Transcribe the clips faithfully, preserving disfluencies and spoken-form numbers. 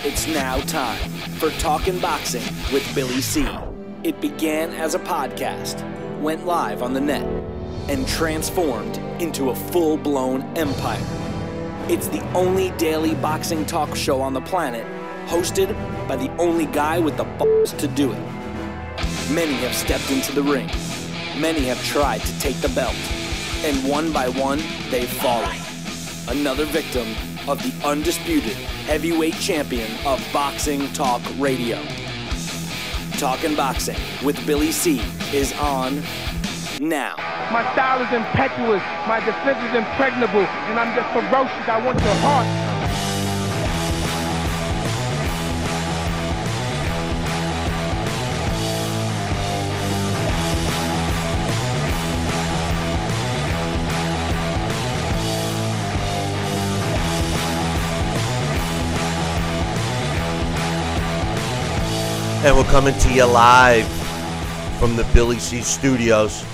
It's now time for Talkin' Boxing with Billy C. It began as a podcast, went live on the net, and transformed into a full-blown empire. It's the only daily boxing talk show on the planet, hosted by the only guy with the balls to do it. Many have stepped into the ring. Many have tried to take the belt. And one by one, they've fallen. Another victim of the undisputed heavyweight champion of Boxing Talk Radio. Talkin' Boxing with Billy C is on now. My style is impetuous, my defense is impregnable, and I'm just ferocious. I want your heart. And we're coming to you live from the Billy C Studios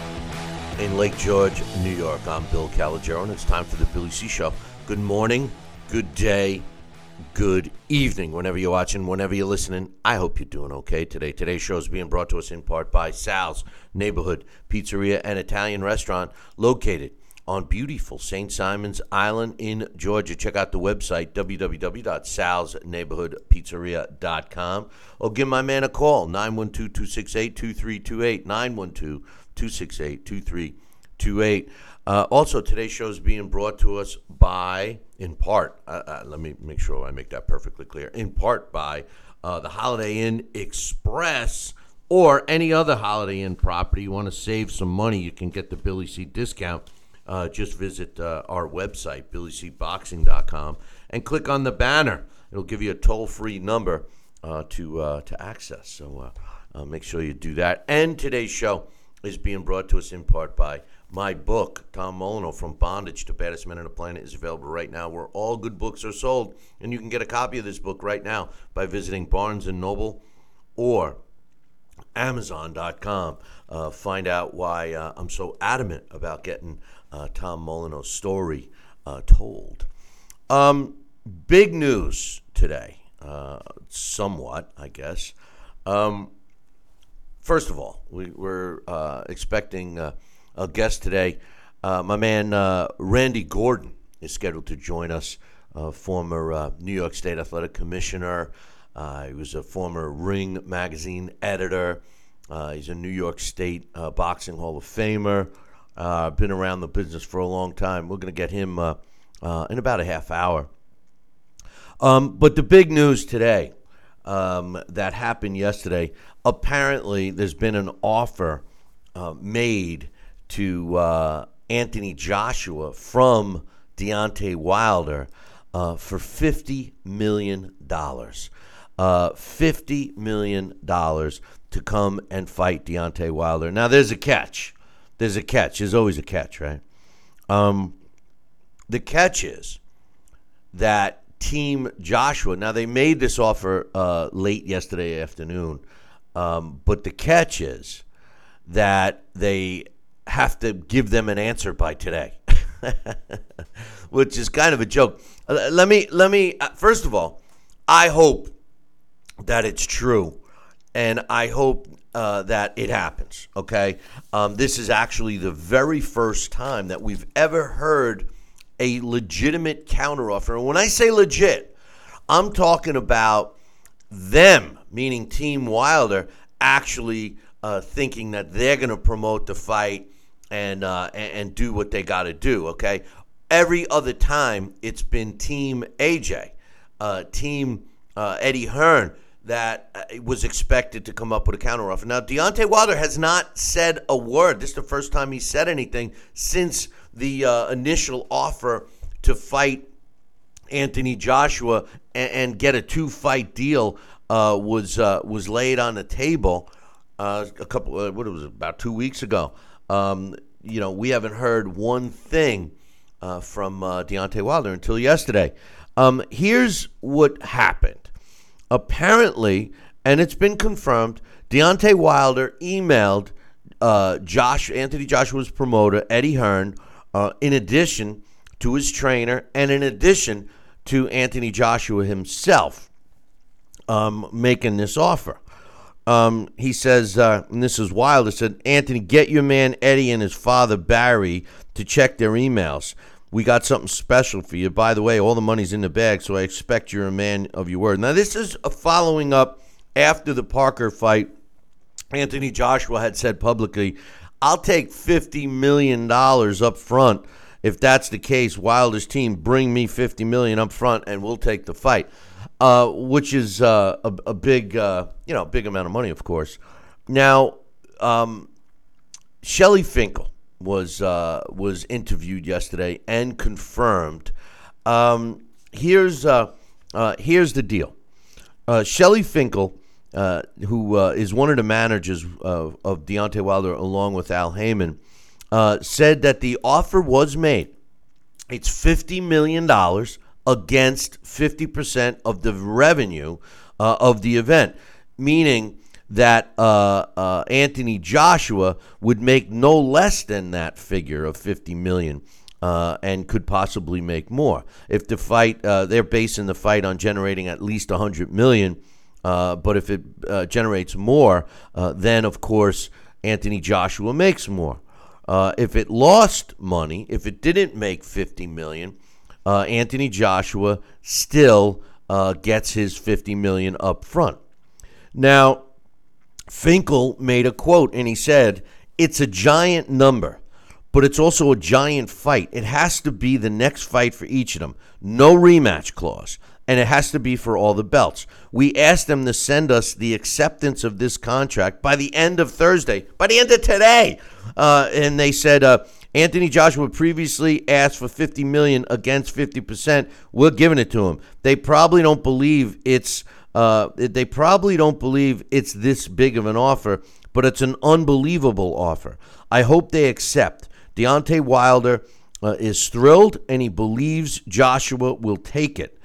in Lake George, New York. I'm Bill Calogero, and it's time for the Billy C Show. Good morning, good day, good evening, whenever you're watching, whenever you're listening. I hope you're doing okay today. Today's show is being brought to us in part by Sal's Neighborhood Pizzeria and Italian Restaurant, located on beautiful Saint Simons Island in Georgia. Check out the website, w w w dot sals neighborhood pizzeria dot com, or give my man a call, nine one two, two six eight, two three two eight, nine one two, two six eight, two three two eight. Uh, also, today's show is being brought to us by, in part, uh, uh, let me make sure I make that perfectly clear, in part by uh, the Holiday Inn Express, or any other Holiday Inn property. You want to save some money, you can get the Billy C discount. Uh, just visit uh, our website, billy c boxing dot com, and click on the banner. It'll give you a toll-free number uh, to uh, to access. So uh, uh, make sure you do that. And today's show is being brought to us in part by my book, Tom Molyneux, From Bondage to Baddest Men on the Planet, is available right now where all good books are sold. And you can get a copy of this book right now by visiting Barnes and Noble or amazon dot com. Uh, find out why uh, I'm so adamant about getting uh, Tom Molyneux's story uh, told. Um, big news today, uh, somewhat, I guess. Um, first of all, we, we're uh, expecting uh, a guest today. Uh, my man uh, Randy Gordon is scheduled to join us, uh, former uh, New York State Athletic Commissioner. Uh, he was a former Ring magazine editor. Uh, he's a New York State uh, Boxing Hall of Famer. Uh, been around the business for a long time. We're going to get him uh, uh, in about a half hour. Um, but the big news today um, that happened yesterday, apparently there's been an offer uh, made to uh, Anthony Joshua from Deontay Wilder uh, for fifty million dollars. Uh, fifty million dollars to come and fight Deontay Wilder. Now, there's a catch. There's a catch. There's always a catch, right? Um, the catch is that Team Joshua, now they made this offer uh, late yesterday afternoon, um, but the catch is that they have to give them an answer by today, which is kind of a joke. Uh, let me, let me, uh, first of all, I hope that it's true, and I hope uh, that it happens, okay? Um, this is actually the very first time that we've ever heard a legitimate counteroffer. And when I say legit, I'm talking about them, meaning Team Wilder, actually uh, thinking that they're going to promote the fight and, uh, and, and do what they got to do, okay? Every other time, it's been Team A J, uh, Team uh, Eddie Hearn, that was expected to come up with a counteroffer. Now, Deontay Wilder has not said a word. This is the first time he said anything since the uh, initial offer to fight Anthony Joshua and, and get a two-fight deal uh, was uh, was laid on the table uh, a couple. Uh, what it was about two weeks ago. Um, you know, we haven't heard one thing uh, from uh, Deontay Wilder until yesterday. Um, here's what happened. Apparently, and it's been confirmed, Deontay Wilder emailed uh, Josh, Anthony Joshua's promoter, Eddie Hearn, uh, in addition to his trainer and in addition to Anthony Joshua himself. um, making this offer. Um, he says, uh, and this is wild, it said, Anthony, get your man Eddie and his father Barry to check their emails. We got something special for you. By the way, all the money's in the bag, so I expect you're a man of your word. Now, this is a following up after the Parker fight. Anthony Joshua had said publicly, I'll take fifty million dollars up front. If that's the case, Wilder's team, bring me fifty million dollars up front, and we'll take the fight. Uh, which is uh, a, a big, uh, you know, big amount of money, of course. Now, um, Shelly Finkel was uh, was interviewed yesterday and confirmed. Um, here's uh, uh, here's the deal. Uh, Shelly Finkel, uh, who uh, is one of the managers of, of Deontay Wilder, along with Al Heyman, uh, said that the offer was made. It's fifty million dollars. Against fifty percent of the revenue uh, of the event, meaning that uh, uh, Anthony Joshua would make no less than that figure of fifty million dollars uh, and could possibly make more. If the fight, uh, they're basing the fight on generating at least one hundred million dollars, uh, but if it uh, generates more, uh, then of course Anthony Joshua makes more. Uh, if it lost money, if it didn't make fifty million dollars, Uh, Anthony Joshua still uh, gets his fifty million dollars up front. Now, Finkel made a quote, and he said, it's a giant number, but it's also a giant fight. It has to be the next fight for each of them. No rematch clause, and it has to be for all the belts. We asked them to send us the acceptance of this contract by the end of Thursday, by the end of today. Uh, and they said, uh, Anthony Joshua previously asked for fifty million dollars against fifty percent. We're giving it to him. They probably don't believe it's uh, they probably don't believe it's this big of an offer, but it's an unbelievable offer. I hope they accept. Deontay Wilder uh, is thrilled, and he believes Joshua will take it.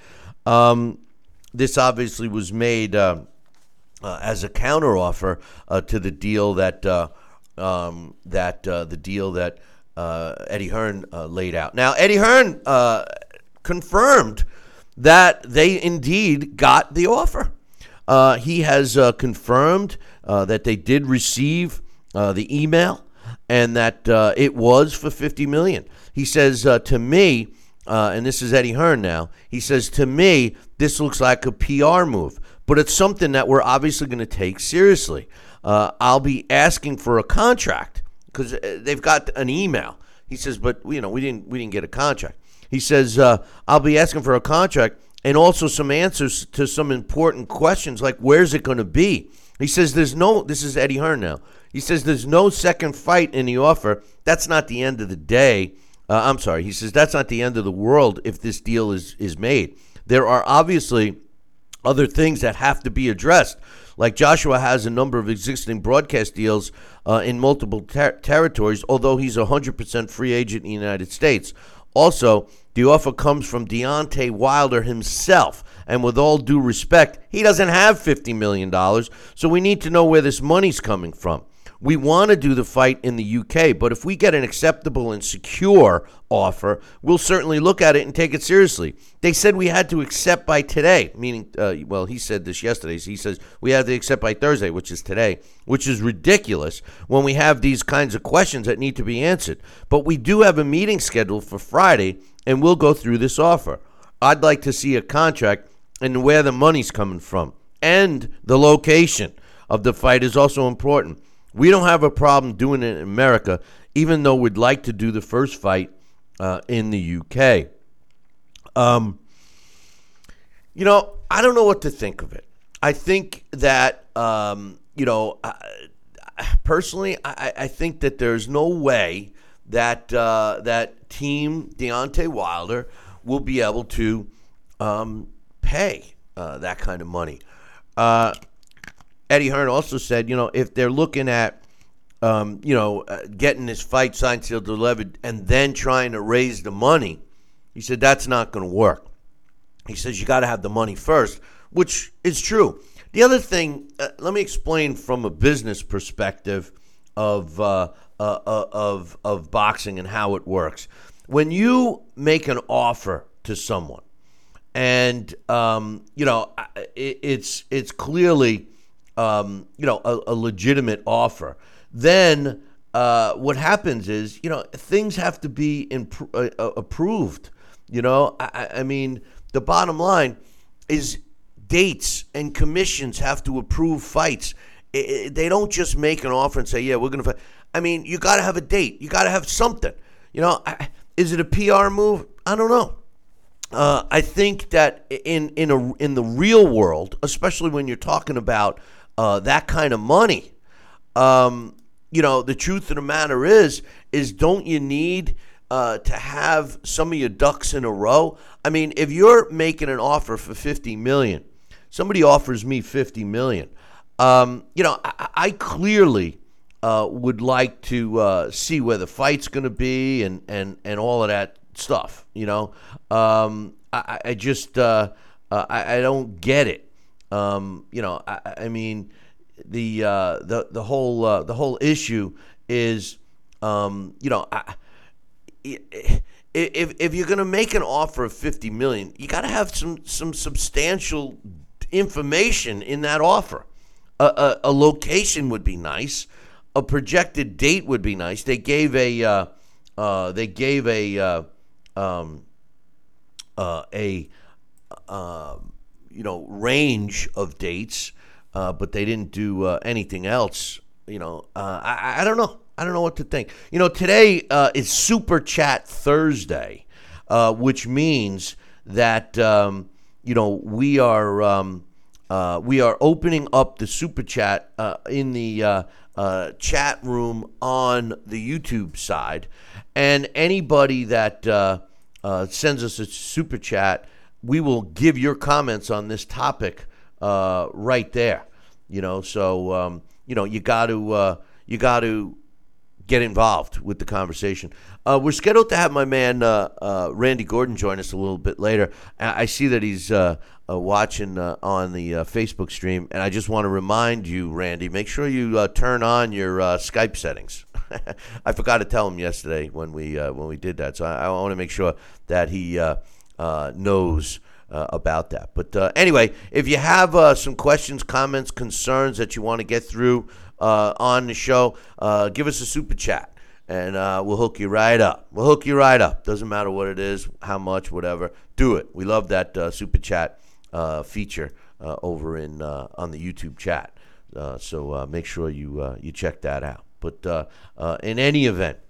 Um, this obviously was made uh, uh, as a counteroffer uh, to the deal that uh, um, that uh, the deal that. Uh, Eddie Hearn uh, laid out. Now, Eddie Hearn uh, confirmed that they indeed got the offer. Uh, he has uh, confirmed uh, that they did receive uh, the email and that uh, it was for fifty million dollars. He says uh, to me, uh, and this is Eddie Hearn now, he says to me, this looks like a P R move, but it's something that we're obviously going to take seriously. Uh, I'll be asking for a contract. Because they've got an email. He says, but you know, we didn't we didn't get a contract. He says, uh, I'll be asking for a contract and also some answers to some important questions, like where's it going to be? He says, there's no. This is Eddie Hearn now. He says there's no second fight in the offer. That's not the end of the day. Uh, I'm sorry. He says that's not the end of the world if this deal is is made. There are obviously other things that have to be addressed. Like Joshua has a number of existing broadcast deals uh, in multiple ter- territories, although he's a one hundred percent free agent in the United States. Also, the offer comes from Deontay Wilder himself. And with all due respect, he doesn't have fifty million dollars, so we need to know where this money's coming from. We want to do the fight in the U K, but if we get an acceptable and secure offer, we'll certainly look at it and take it seriously. They said we had to accept by today, meaning, uh, well, he said this yesterday. So he says we had to accept by Thursday, which is today, which is ridiculous when we have these kinds of questions that need to be answered. But we do have a meeting scheduled for Friday, and we'll go through this offer. I'd like to see a contract and where the money's coming from. And the location of the fight is also important. We don't have a problem doing it in America, even though we'd like to do the first fight uh, in the U K. Um, you know, I don't know what to think of it. I think that, um, you know, I, personally, I, I think that there's no way that uh, that Team Deontay Wilder will be able to um, pay uh, that kind of money. Uh Eddie Hearn also said, you know, if they're looking at, um, you know, uh, getting this fight signed, sealed, delivered, and then trying to raise the money, he said that's not going to work. He says you got to have the money first, which is true. The other thing, uh, let me explain from a business perspective of uh, uh, uh, of of boxing and how it works. When you make an offer to someone, and um, you know, it, it's it's clearly um, you know a, a legitimate offer. Then uh, what happens is, you know, things have to be imp- uh, approved. You know, I, I mean, the bottom line is dates and commissions have to approve fights. It, it, they don't just make an offer and say, yeah, we're going to fight. I mean, you got to have a date. You got to have something. You know, I, is it a P R move? I don't know. Uh, I think that in in a in the real world, especially when you're talking about uh, that kind of money, um, you know, the truth of the matter is, is don't you need uh, to have some of your ducks in a row? I mean, if you're making an offer for fifty million dollars, somebody offers me fifty million dollars, um, you know, I, I clearly uh, would like to uh, see where the fight's going to be and, and, and all of that stuff, you know. Um, I, I just, uh, uh, I, I don't get it. Um, you know, I, I mean, the uh, the the whole uh, the whole issue is, um, you know, I, if if you're going to make an offer of fifty million dollars, you got to have some some substantial information in that offer. A, a, a location would be nice. A projected date would be nice. They gave a uh, uh, they gave a uh, um, uh, a uh, you know range of dates, uh, but they didn't do uh, anything else. You know, uh, I, I don't know. I don't know what to think. You know, today uh, is Super Chat Thursday, uh, which means that um, you know we are um, uh, we are opening up the Super Chat uh, in the uh, uh, chat room on the YouTube side, and anybody that uh, uh, sends us a Super Chat, we will give your comments on this topic uh, right there. You know, so um, you know you got to uh, you got to. get involved with the conversation. Uh, we're scheduled to have my man uh, uh, Randy Gordon join us a little bit later. I, I see that he's uh, uh, watching uh, on the uh, Facebook stream, and I just want to remind you, Randy, make sure you uh, turn on your uh, Skype settings. I forgot to tell him yesterday when we uh, when we did that, so I, I want to make sure that he uh, uh, knows uh, about that. But uh, anyway, if you have uh, some questions, comments, concerns that you want to get through Uh, on the show, uh, give us a super chat, and uh, we'll hook you right up. We'll hook you right up. Doesn't matter what it is, how much, whatever. Do it. We love that uh, super chat uh, feature uh, over in uh, on the YouTube chat. Uh, so uh, make sure you uh, you check that out. But uh, uh, in any event,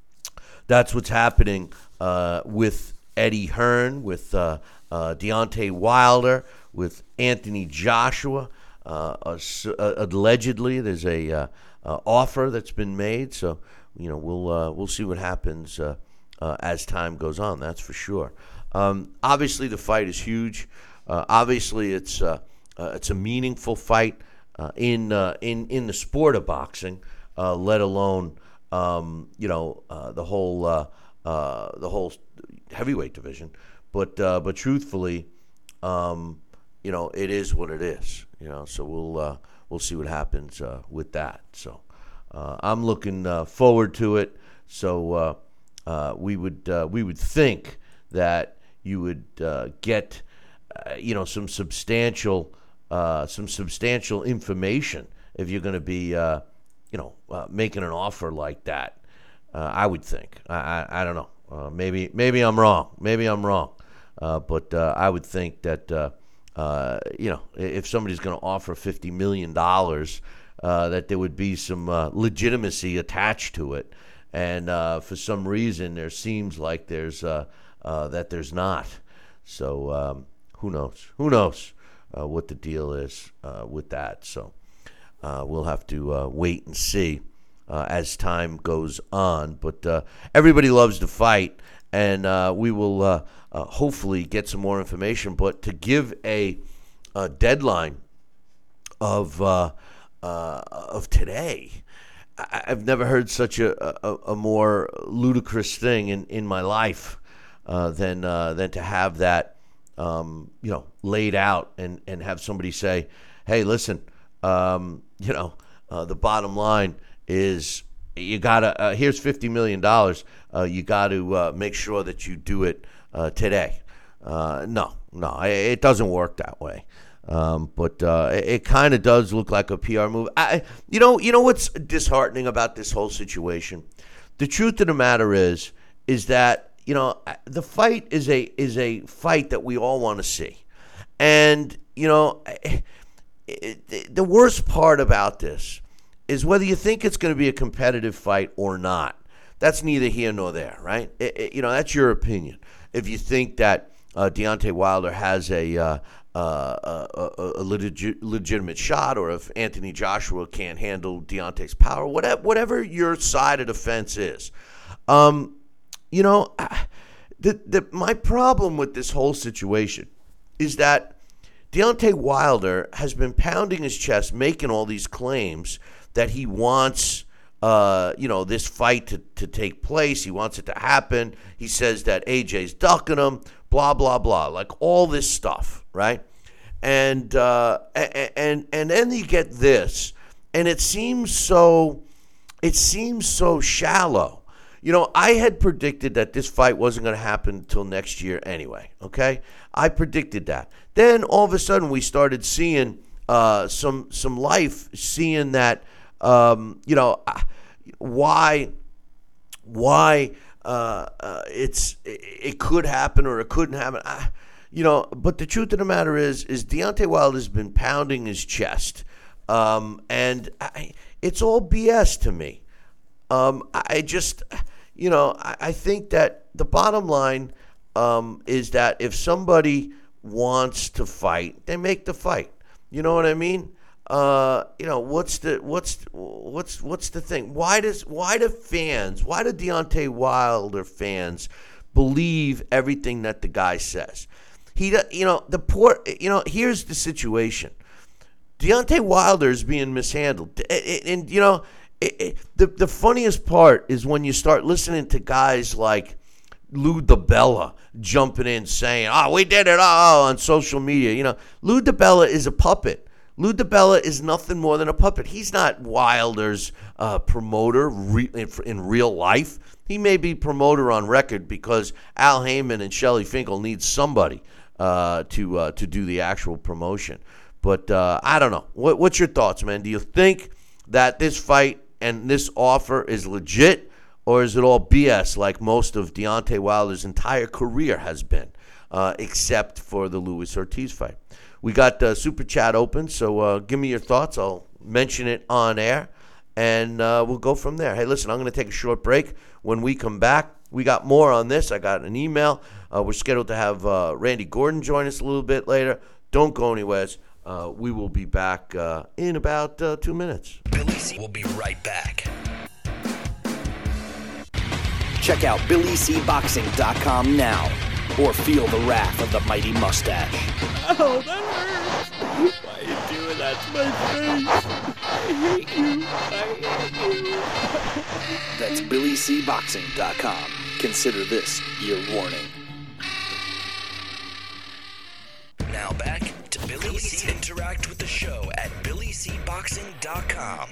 that's what's happening uh, with Eddie Hearn, with uh, uh, Deontay Wilder, with Anthony Joshua. Uh, uh, allegedly, there's a uh, uh, offer that's been made, so you know we'll uh, we'll see what happens uh, uh, as time goes on. That's for sure. Um, obviously, the fight is huge. Uh, obviously, it's uh, uh, it's a meaningful fight uh, in uh, in in the sport of boxing, uh, let alone um, you know uh, the whole uh, uh, the whole heavyweight division. But uh, but truthfully, um, you know it is what it is. You know, so we'll uh, we'll see what happens uh, with that. So uh, I'm looking uh, forward to it. So uh, uh, we would uh, we would think that you would uh, get uh, you know some substantial uh, some substantial information if you're going to be uh, you know uh, making an offer like that. Uh, I would think. I I, I don't know. Uh, maybe maybe I'm wrong. Maybe I'm wrong. Uh, but uh, I would think that. Uh, Uh, you know, if somebody's going to offer fifty million dollars, uh, that there would be some uh, legitimacy attached to it. And uh, for some reason, there seems like there's uh, uh, that there's not. So um, who knows? Who knows uh, what the deal is uh, with that? So uh, we'll have to uh, wait and see uh, as time goes on. But uh, everybody loves to fight, and uh, we will uh, uh, hopefully get some more information. But to give a, a deadline of uh, uh, of today, I, I've never heard such a, a, a more ludicrous thing in, in my life uh, than uh, than to have that um, you know laid out and, and have somebody say, hey, listen, um, you know, uh, the bottom line is you gotta uh, here's fifty million dollars. Uh, you got to uh, make sure that you do it uh, today. Uh, no, no, it doesn't work that way. Um, but uh, it, it kind of does look like a P R move. I, you know, you know what's disheartening about this whole situation? The truth of the matter is, is that you know the fight is a is a fight that we all want to see, and you know, it, it, the worst part about this is whether you think it's going to be a competitive fight or not. That's neither here nor there, right? It, it, you know, that's your opinion. If you think that uh, Deontay Wilder has a uh, Uh, a, a legit, legitimate shot, or if Anthony Joshua can't handle Deontay's power, whatever, whatever your side of the fence is. Um, you know, the, the, my problem with this whole situation is that Deontay Wilder has been pounding his chest, making all these claims that he wants, uh, you know, this fight to, to take place. He wants it to happen. He says that A J's ducking him, blah, blah, blah, like all this stuff, right? And uh, and and then you get this, and it seems so, it seems so shallow. You know, I had predicted that this fight wasn't going to happen until next year anyway. Okay, I predicted that. Then all of a sudden we started seeing uh, some some life, seeing that um, you know why why uh, uh, it's it could happen or it couldn't happen. I, You know, but the truth of the matter is, is Deontay Wilder has been pounding his chest, um, and I, it's all B S to me. Um, I just, you know, I, I think that the bottom line um, is that if somebody wants to fight, they make the fight. You know what I mean? Uh, you know, what's the what's what's what's the thing? Why does why do fans? Why do Deontay Wilder fans believe everything that the guy says? He, you know, the poor, you know, here's the situation. Deontay Wilder is being mishandled. And, and you know, it, it, the, the funniest part is when you start listening to guys like Lou DiBella jumping in saying, oh, we did it all on social media. You know, Lou DiBella is a puppet. Lou DiBella is nothing more than a puppet. He's not Wilder's uh, promoter re- in, in real life. He may be promoter on record because Al Heyman and Shelly Finkel need somebody Uh, to uh, to do the actual promotion. But uh, I don't know. What, what's your thoughts, man? Do you think that this fight and this offer is legit, or is it all B S like most of Deontay Wilder's entire career has been, uh, except for the Luis Ortiz fight? We got uh, Super Chat open, so uh, give me your thoughts. I'll mention it on air, and uh, we'll go from there. Hey, listen, I'm going to take a short break. When we come back, we got more on this. I got an email. Uh, we're scheduled to have uh, Randy Gordon join us a little bit later. Don't go anywhere. Uh, we will be back uh, in about uh, two minutes. Billy C will be right back. Check out Billy C Boxing dot com now, or feel the wrath of the mighty mustache. Oh, that hurts. Why are you doing that to my face? I hate you. I hate you. That's Billy C Boxing dot com. Consider this your warning. Now back to Billy C. Interact with the show at Billy C Boxing dot com.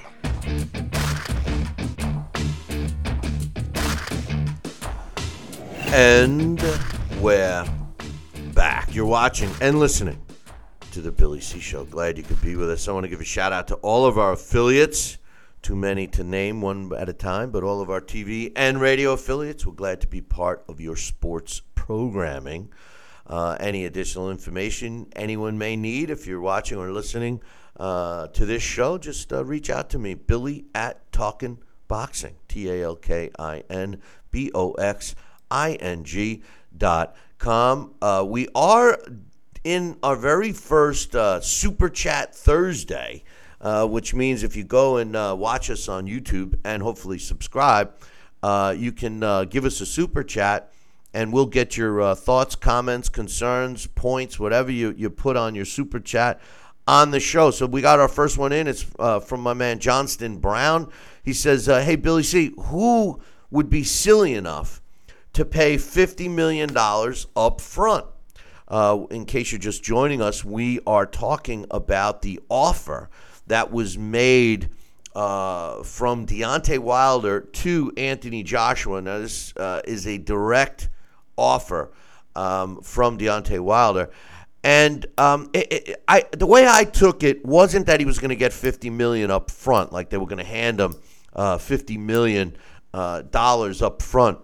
And we're back. You're watching and listening to the Billy C Show. Glad you could be with us. I want to give a shout out to all of our affiliates. Too many to name one at a time, but all of our T V and radio affiliates. We're glad to be part of your sports programming. Uh, any additional information anyone may need, if you're watching or listening uh, to this show, just uh, reach out to me, Billy at Talkin' Boxing, T A L K I N B O X I N G dot com. Uh, we are in our very first uh, Super Chat Thursday, uh, which means if you go and uh, watch us on YouTube and hopefully subscribe, uh, you can uh, give us a Super Chat. And we'll get your uh, thoughts, comments, concerns, points, whatever you, you put on your Super Chat on the show. So we got our first one in. It's uh, from my man Johnston Brown. He says, uh, hey, Billy C., who would be silly enough to pay fifty million dollars up front? Uh, in case you're just joining us, we are talking about the offer that was made uh, from Deontay Wilder to Anthony Joshua. Now, this uh, is a direct offer um, from Deontay Wilder. And um, it, it, I, the way I took it wasn't that he was going to get fifty million dollars up front, like they were going to hand him uh, fifty million dollars uh, up front.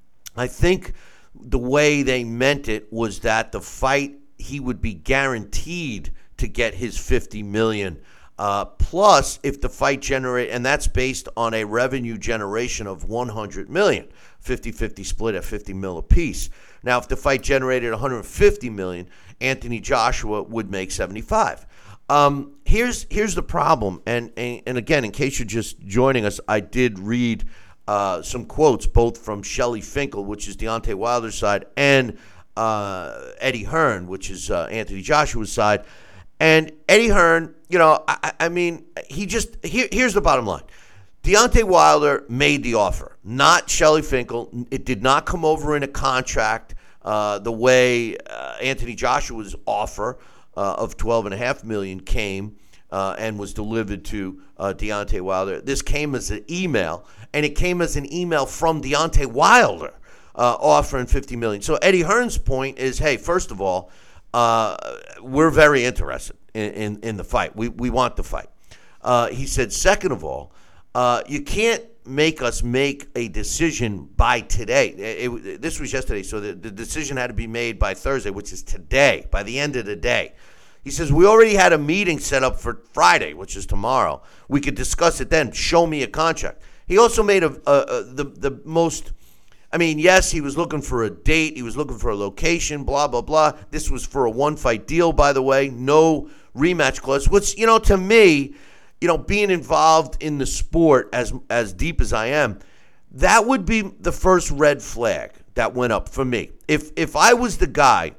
I think the way they meant it was that the fight, he would be guaranteed to get his fifty million dollars. Uh, plus, if the fight generate, and that's based on a revenue generation of one hundred million dollars, fifty-fifty split at fifty mil apiece. Now, if the fight generated one hundred fifty million dollars, Anthony Joshua would make seventy-five. Um, here's here's the problem, and, and and again, in case you're just joining us, I did read uh, some quotes both from Shelly Finkel, which is Deontay Wilder's side, and uh, Eddie Hearn, which is uh, Anthony Joshua's side. And Eddie Hearn, you know, I, I mean, he just, here, here's the bottom line. Deontay Wilder made the offer, not Shelly Finkel. It did not come over in a contract uh, the way uh, Anthony Joshua's offer uh, of twelve point five million dollars came uh, and was delivered to uh, Deontay Wilder. This came as an email, and it came as an email from Deontay Wilder uh, offering fifty million dollars. So Eddie Hearn's point is, hey, first of all, Uh, we're very interested in, in, in the fight. We we want the fight. Uh, he said, second of all, uh, you can't make us make a decision by today. It, it, this was yesterday, so the, the decision had to be made by Thursday, which is today, by the end of the day. He says, we already had a meeting set up for Friday, which is tomorrow. We could discuss it then. Show me a contract. He also made a, a, a the, the most... I mean, yes, he was looking for a date. He was looking for a location, blah, blah, blah. This was for a one-fight deal, by the way. No rematch clause, which, you know, to me, you know, being involved in the sport as as deep as I am, that would be the first red flag that went up for me. If if I was the guy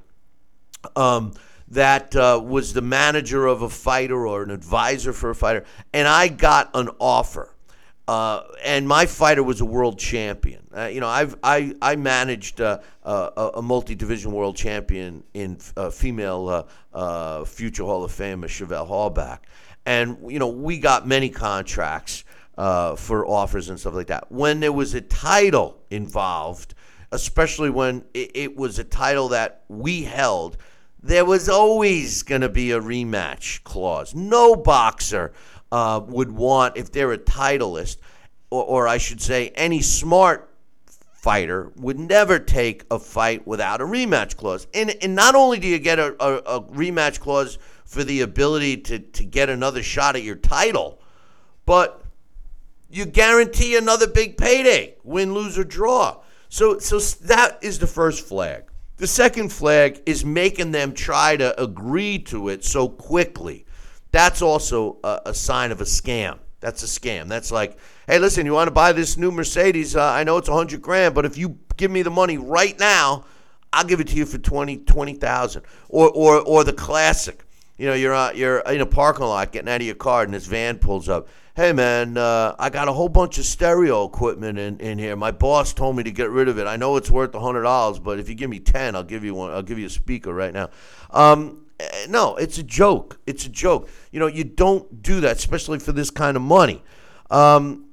um, that uh, was the manager of a fighter or an advisor for a fighter, and I got an offer, Uh, and my fighter was a world champion. Uh, you know, I've I I managed uh, uh, a multi-division world champion in uh, female uh, uh, future Hall of Famer Chevelle Hallback, and you know we got many contracts uh, for offers and stuff like that. When there was a title involved, especially when it, it was a title that we held, there was always going to be a rematch clause. No boxer Uh, would want, if they're a titleist, or, or I should say any smart fighter would never take a fight without a rematch clause. And, and not only do you get a, a, a rematch clause for the ability to, to get another shot at your title, but you guarantee another big payday, win, lose, or draw. So, so that is the first flag. The second flag is making them try to agree to it so quickly. That's also a, a sign of a scam. That's a scam. That's like, hey, listen, you want to buy this new Mercedes? Uh, I know it's a hundred grand, but if you give me the money right now, I'll give it to you for twenty twenty thousand. Or or or the classic, you know, you're uh, you're in a parking lot getting out of your car, and this van pulls up. Hey man, uh, I got a whole bunch of stereo equipment in, in here. My boss told me to get rid of it. I know it's worth a hundred dollars, but if you give me ten, I'll give you one. I'll give you a speaker right now. Um, No, it's a joke. It's a joke. You know, you don't do that, especially for this kind of money. Um,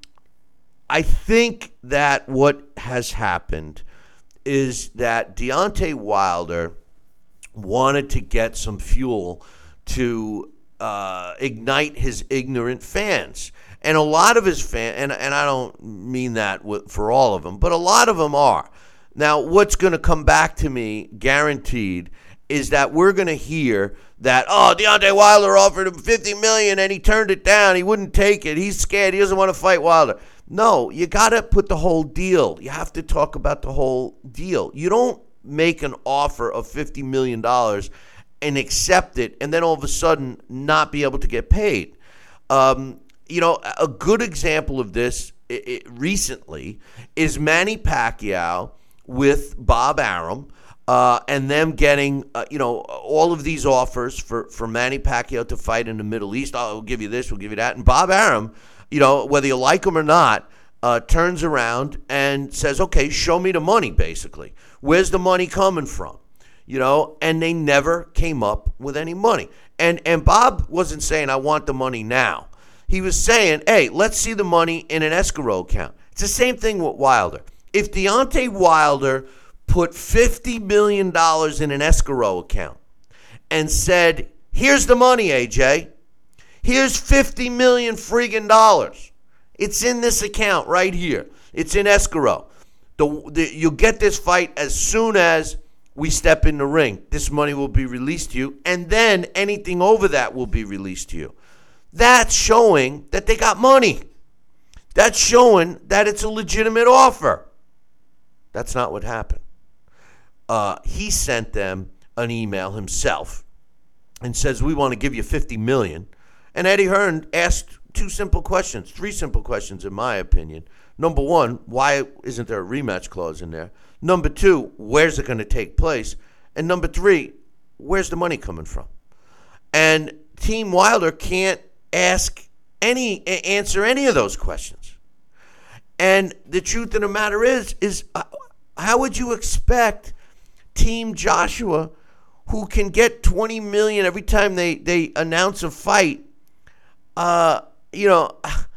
I think that what has happened is that Deontay Wilder wanted to get some fuel to uh, ignite his ignorant fans. And a lot of his fans, and, and I don't mean that for all of them, but a lot of them are. Now, what's going to come back to me, guaranteed, is that we're going to hear that, oh, Deontay Wilder offered him fifty million dollars and he turned it down. He wouldn't take it. He's scared. He doesn't want to fight Wilder. No, you got to put the whole deal. You have to talk about the whole deal. You don't make an offer of fifty million dollars and accept it and then all of a sudden not be able to get paid. Um, you know, a good example of this it, it, recently is Manny Pacquiao with Bob Arum. Uh, and them getting, uh, you know, all of these offers for, for Manny Pacquiao to fight in the Middle East. Oh, we'll give you this, we'll give you that. And Bob Arum, you know, whether you like him or not, uh, turns around and says, okay, show me the money, basically. Where's the money coming from? You know, and they never came up with any money. And, and Bob wasn't saying, I want the money now. He was saying, hey, let's see the money in an escrow account. It's the same thing with Wilder. If Deontay Wilder put fifty million dollars in an escrow account and said, here's the money, A J. Here's fifty million friggin' dollars. It's in this account right here. It's in escrow. The, the, you'll get this fight as soon as we step in the ring. This money will be released to you, and then anything over that will be released to you. That's showing that they got money. That's showing that it's a legitimate offer. That's not what happened. Uh, he sent them an email himself and says, we want to give you fifty million dollars. And Eddie Hearn asked two simple questions, three simple questions in my opinion. Number one, why isn't there a rematch clause in there? Number two, where's it going to take place? And number three, where's the money coming from? And Team Wilder can't ask any, answer any of those questions. And the truth of the matter is, is uh, how would you expect Team Joshua, who can get twenty million dollars every time they, they announce a fight, uh, you know,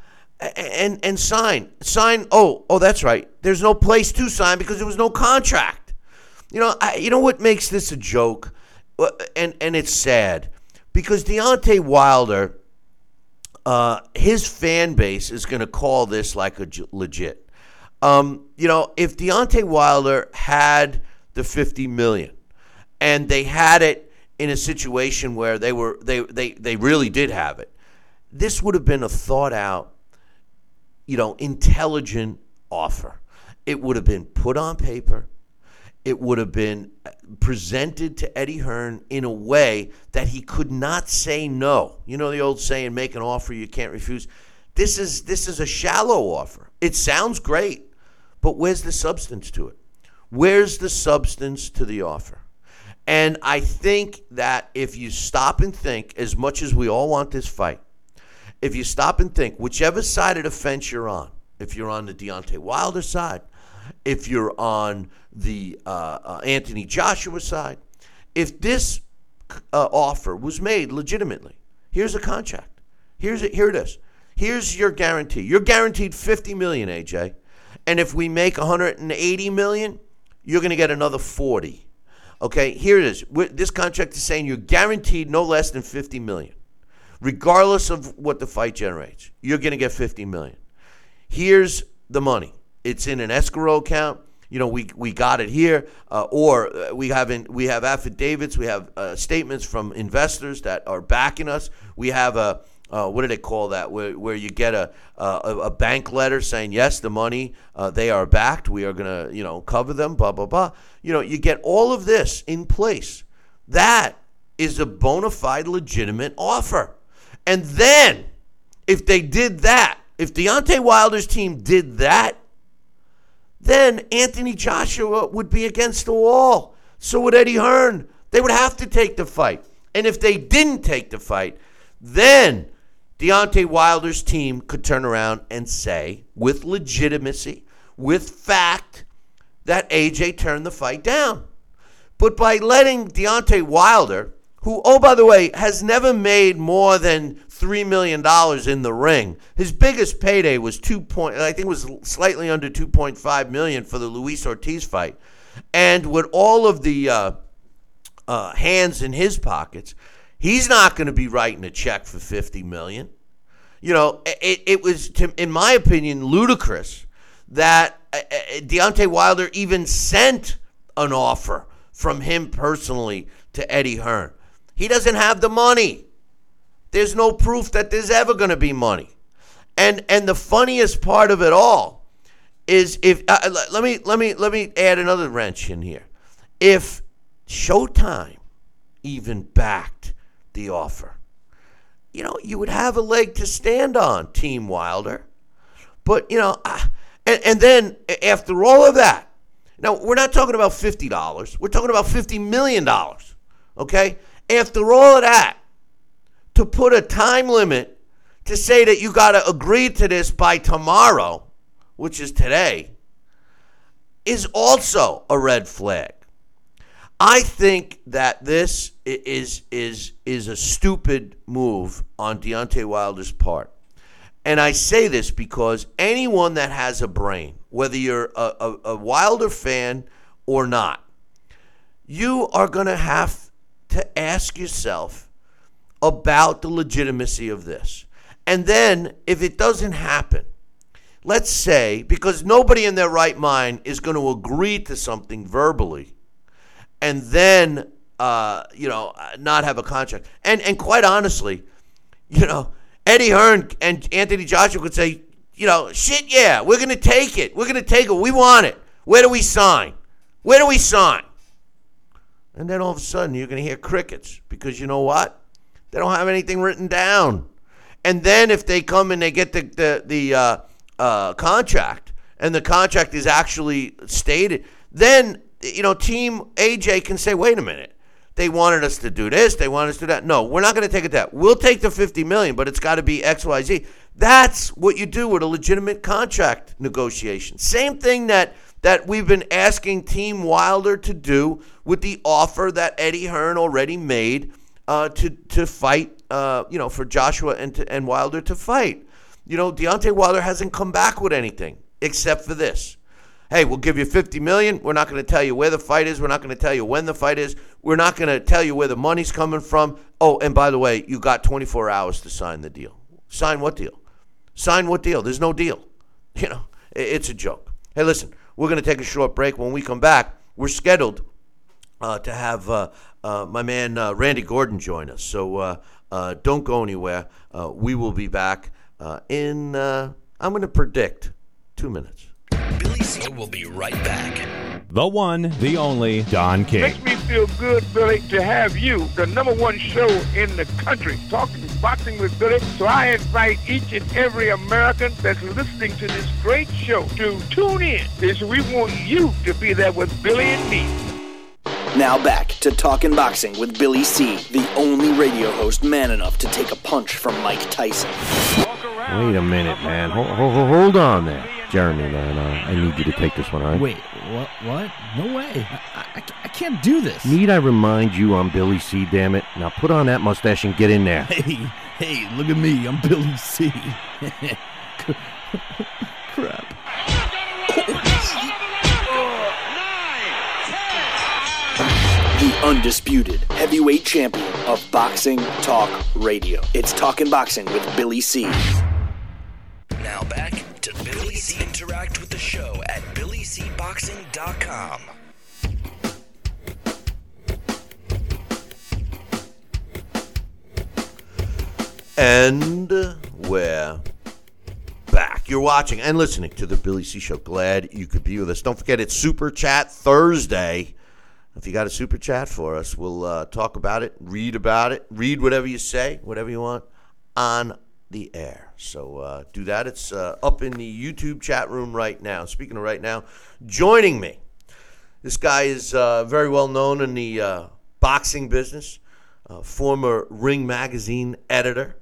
and and sign, sign, oh, oh, that's right. There's no place to sign because there was no contract. You know, I, you know what makes this a joke? And, and it's sad because Deontay Wilder, uh, his fan base is going to call this like a legit. Um, you know, if Deontay Wilder had the fifty million dollars and they had it in a situation where they were they they they really did have it, this would have been a thought out, you know, intelligent offer. It would have been put on paper. It would have been presented to Eddie Hearn in a way that he could not say no. You know the old saying, make an offer you can't refuse. This is this is a shallow offer. It sounds great, but where's the substance to it? Where's the substance to the offer? And I think that if you stop and think, as much as we all want this fight, if you stop and think, whichever side of the fence you're on, if you're on the Deontay Wilder side, if you're on the uh, uh, Anthony Joshua side, if this uh, offer was made legitimately, here's a contract. Here's it. Here it is. Here's your guarantee. You're guaranteed fifty million dollars, A J. And if we make one hundred eighty million dollars, you're going to get another forty. Okay, here it is. This contract is saying you're guaranteed no less than fifty million dollars. Regardless of what the fight generates, you're going to get fifty million dollars. Here's the money. It's in an escrow account. You know, we we got it here, uh, or we haven't. We have affidavits. We have uh, statements from investors that are backing us. We have a uh, what do they call that? Where where you get a a, a bank letter saying yes, the money uh, they are backed. We are going to you know cover them. Blah blah blah. You know, you get all of this in place. That is a bona fide, legitimate offer. And then, if they did that, if Deontay Wilder's team did that, then Anthony Joshua would be against the wall. So would Eddie Hearn. They would have to take the fight. And if they didn't take the fight, then Deontay Wilder's team could turn around and say, with legitimacy, with fact, that A J turned the fight down. But by letting Deontay Wilder, who, oh, by the way, has never made more than three million dollars in the ring. His biggest payday was two point, I think it was slightly under two point five million dollars for the Luis Ortiz fight. And with all of the uh, uh, hands in his pockets, he's not going to be writing a check for fifty million dollars. You know, it, it was, to, in my opinion, ludicrous that uh, Deontay Wilder even sent an offer from him personally to Eddie Hearn. He doesn't have the money. There's no proof that there's ever going to be money. And and the funniest part of it all is if uh, let me let me let me add another wrench in here. If Showtime even backed the offer, you know, you would have a leg to stand on, Team Wilder. But, you know, uh, and, and then after all of that, now we're not talking about fifty dollars. We're talking about fifty million dollars, okay? After all of that, to put a time limit to say that you got to agree to this by tomorrow, which is today, is also a red flag. I think that this is is is a stupid move on Deontay Wilder's part. And I say this because anyone that has a brain, whether you're a, a, a Wilder fan or not, you are going to have to ask yourself about the legitimacy of this. And then if it doesn't happen, let's say, because nobody in their right mind is going to agree to something verbally and then, uh, you know, not have a contract. And and quite honestly, you know, Eddie Hearn and Anthony Joshua could say, you know, shit, yeah, we're going to take it. We're going to take it. We want it. Where do we sign? Where do we sign? And then all of a sudden you're going to hear crickets because you know what? They don't have anything written down. And then if they come and they get the the, the uh, uh, contract and the contract is actually stated, then, you know, Team A J can say, wait a minute. They wanted us to do this. They wanted us to do that. No, we're not going to take it that. We'll take the fifty million dollars, but it's got to be X, Y, Z. That's what you do with a legitimate contract negotiation. Same thing that, that we've been asking Team Wilder to do with the offer that Eddie Hearn already made uh, to to fight, uh, you know, for Joshua and, to, and Wilder to fight. You know, Deontay Wilder hasn't come back with anything except for this. Hey, we'll give you fifty million dollars. We're not going to tell you where the fight is. We're not going to tell you when the fight is. We're not going to tell you where the money's coming from. Oh, and by the way, you got twenty-four hours to sign the deal. Sign what deal? Sign what deal? There's no deal. You know, it's a joke. Hey, listen, we're going to take a short break. When we come back, we're scheduled uh, to have uh, uh, my man uh, Randy Gordon join us. So uh, uh, don't go anywhere. Uh, we will be back uh, in, uh, I'm going to predict, two minutes. Billy C will be right back. The one, the only, Don King. Makes me feel good, Billy, to have you, the number one show in the country, talking boxing with Billy. So I invite each and every American that's listening to this great show to tune in, because we want you to be there with Billy and me. Now back to Talkin' Boxing with Billy C., the only radio host man enough to take a punch from Mike Tyson. Wait a minute, man. Hold, hold, hold on there. Jeremy, man, uh, I need you to take this one, all right? Wait, what? What? No way. I, I, I can't do this. Need I remind you I'm Billy C., damn it? Now put on that mustache and get in there. Hey, hey, look at me. I'm Billy C. Crap. The undisputed heavyweight champion of Boxing Talk Radio. It's Talkin' Boxing with Billy C. Now back to Billy C. Interact with the show at billy c boxing dot com. And we're back. You're watching and listening to the Billy C. Show. Glad you could be with us. Don't forget, it's Super Chat Thursday. If you got a Super Chat for us, we'll uh, talk about it, read about it, read whatever you say, whatever you want, on the air. So uh, do that. It's uh, up in the YouTube chat room right now. Speaking of right now, joining me, this guy is uh, very well known in the uh, boxing business, uh, former Ring Magazine editor.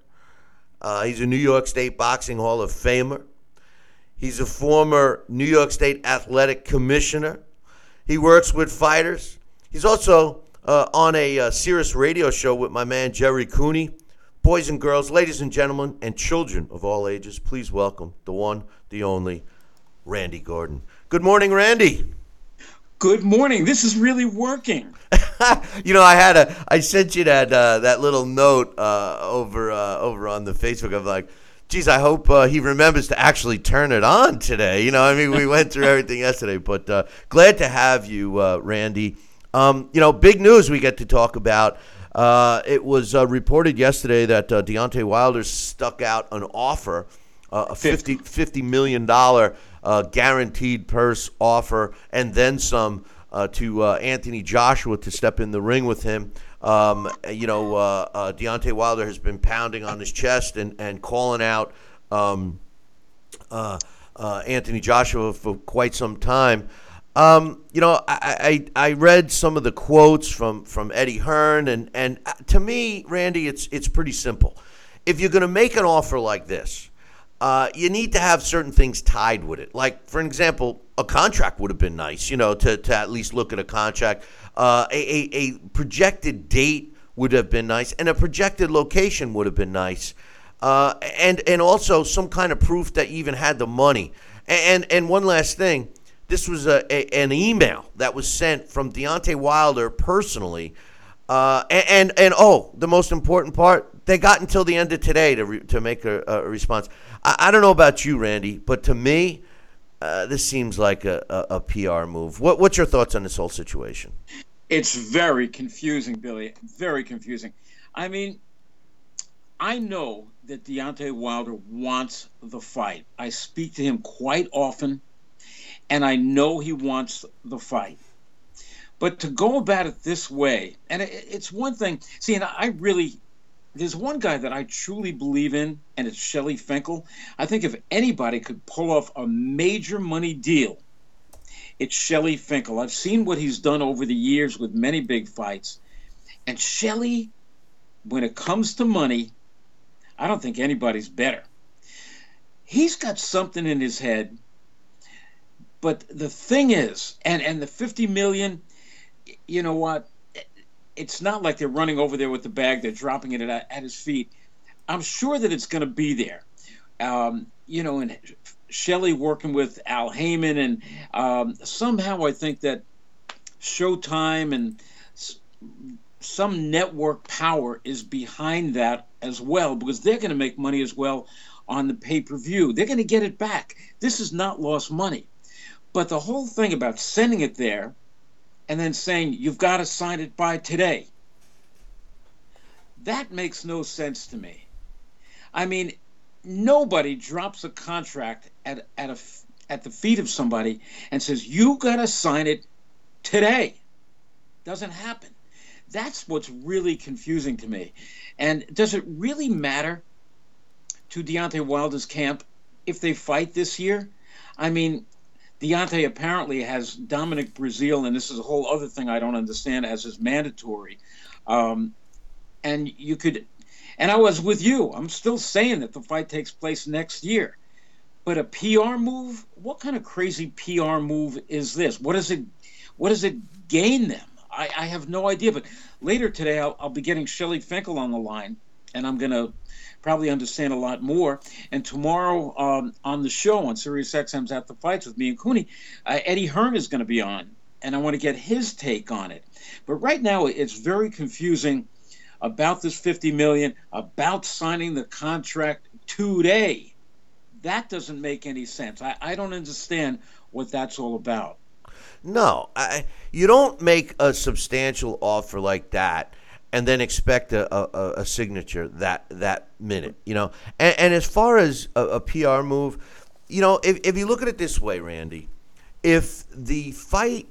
Uh, he's a New York State Boxing Hall of Famer. He's a former New York State Athletic Commissioner. He works with fighters. He's also uh, on a uh, Sirius radio show with my man Jerry Cooney. Boys and girls, ladies and gentlemen, and children of all ages, please welcome the one, the only, Randy Gordon. Good morning, Randy. Good morning. This is really working. You know, I had a, I sent you that uh, that little note uh, over uh, over on the Facebook of like, geez, I hope uh, he remembers to actually turn it on today. You know, I mean, we went through everything yesterday, but uh, glad to have you, uh, Randy. Um, you know, big news we get to talk about. Uh, it was uh, reported yesterday that uh, Deontay Wilder stuck out an offer, uh, a fifty, fifty million dollars uh, guaranteed purse offer, and then some uh, to uh, Anthony Joshua to step in the ring with him. Um, you know, uh, uh, Deontay Wilder has been pounding on his chest and, and calling out um, uh, uh, Anthony Joshua for quite some time. Um, you know, I, I I read some of the quotes from, from Eddie Hearn, and, and to me, Randy, it's it's pretty simple. If you're going to make an offer like this, uh, you need to have certain things tied with it. Like, for example, a contract would have been nice, you know, to, to at least look at a contract. Uh, a, a, a projected date would have been nice, and a projected location would have been nice. Uh, and and also some kind of proof that you even had the money. And, and, and one last thing. This was a, a an email that was sent from Deontay Wilder personally. Uh, and, and, and, oh, the most important part, they got until the end of today to re, to make a, a response. I, I don't know about you, Randy, but to me, uh, this seems like a, a, a P R move. What, what's your thoughts on this whole situation? It's very confusing, Billy. Very confusing. I mean, I know that Deontay Wilder wants the fight. I speak to him quite often, and I know he wants the fight. But to go about it this way, and it, it's one thing, see, and I really, there's one guy that I truly believe in, and it's Shelly Finkel. I think if anybody could pull off a major money deal, it's Shelly Finkel. I've seen what he's done over the years with many big fights. And Shelly, when it comes to money, I don't think anybody's better. He's got something in his head. But the thing is, and, and the fifty million dollars, you know what? It's not like they're running over there with the bag. They're dropping it at, at his feet. I'm sure that it's going to be there. Um, you know, and Shelly working with Al Heyman, and um, somehow I think that Showtime and s- some network power is behind that as well, because they're going to make money as well on the pay-per-view. They're going to get it back. This is not lost money. But the whole thing about sending it there and then saying, you've got to sign it by today, that makes no sense to me. I mean, nobody drops a contract at at a at the feet of somebody and says, you got to sign it today. Doesn't happen. That's what's really confusing to me. And does it really matter to Deontay Wilder's camp if they fight this year? I mean, Deontay apparently has Dominic Breazeale, and this is a whole other thing I don't understand, as is mandatory. Um, and you could, and I was with you. I'm still saying that the fight takes place next year. But a P R move? What kind of crazy P R move is this? What does it, what does it gain them? I, I have no idea. But later today, I'll, I'll be getting Shelly Finkel on the line, and I'm going to probably understand a lot more. And tomorrow um, on the show on Sirius X M's At the Fights with me and Cooney, uh, Eddie Hearn is going to be on, and I want to get his take on it. But right now, it's very confusing about this fifty million dollars, about signing the contract today. That doesn't make any sense. I, I don't understand what that's all about. No, I, you don't make a substantial offer like that and then expect a, a, a signature that that minute, you know. And, and as far as a, a P R move, you know, if, if you look at it this way, Randy, if the fight,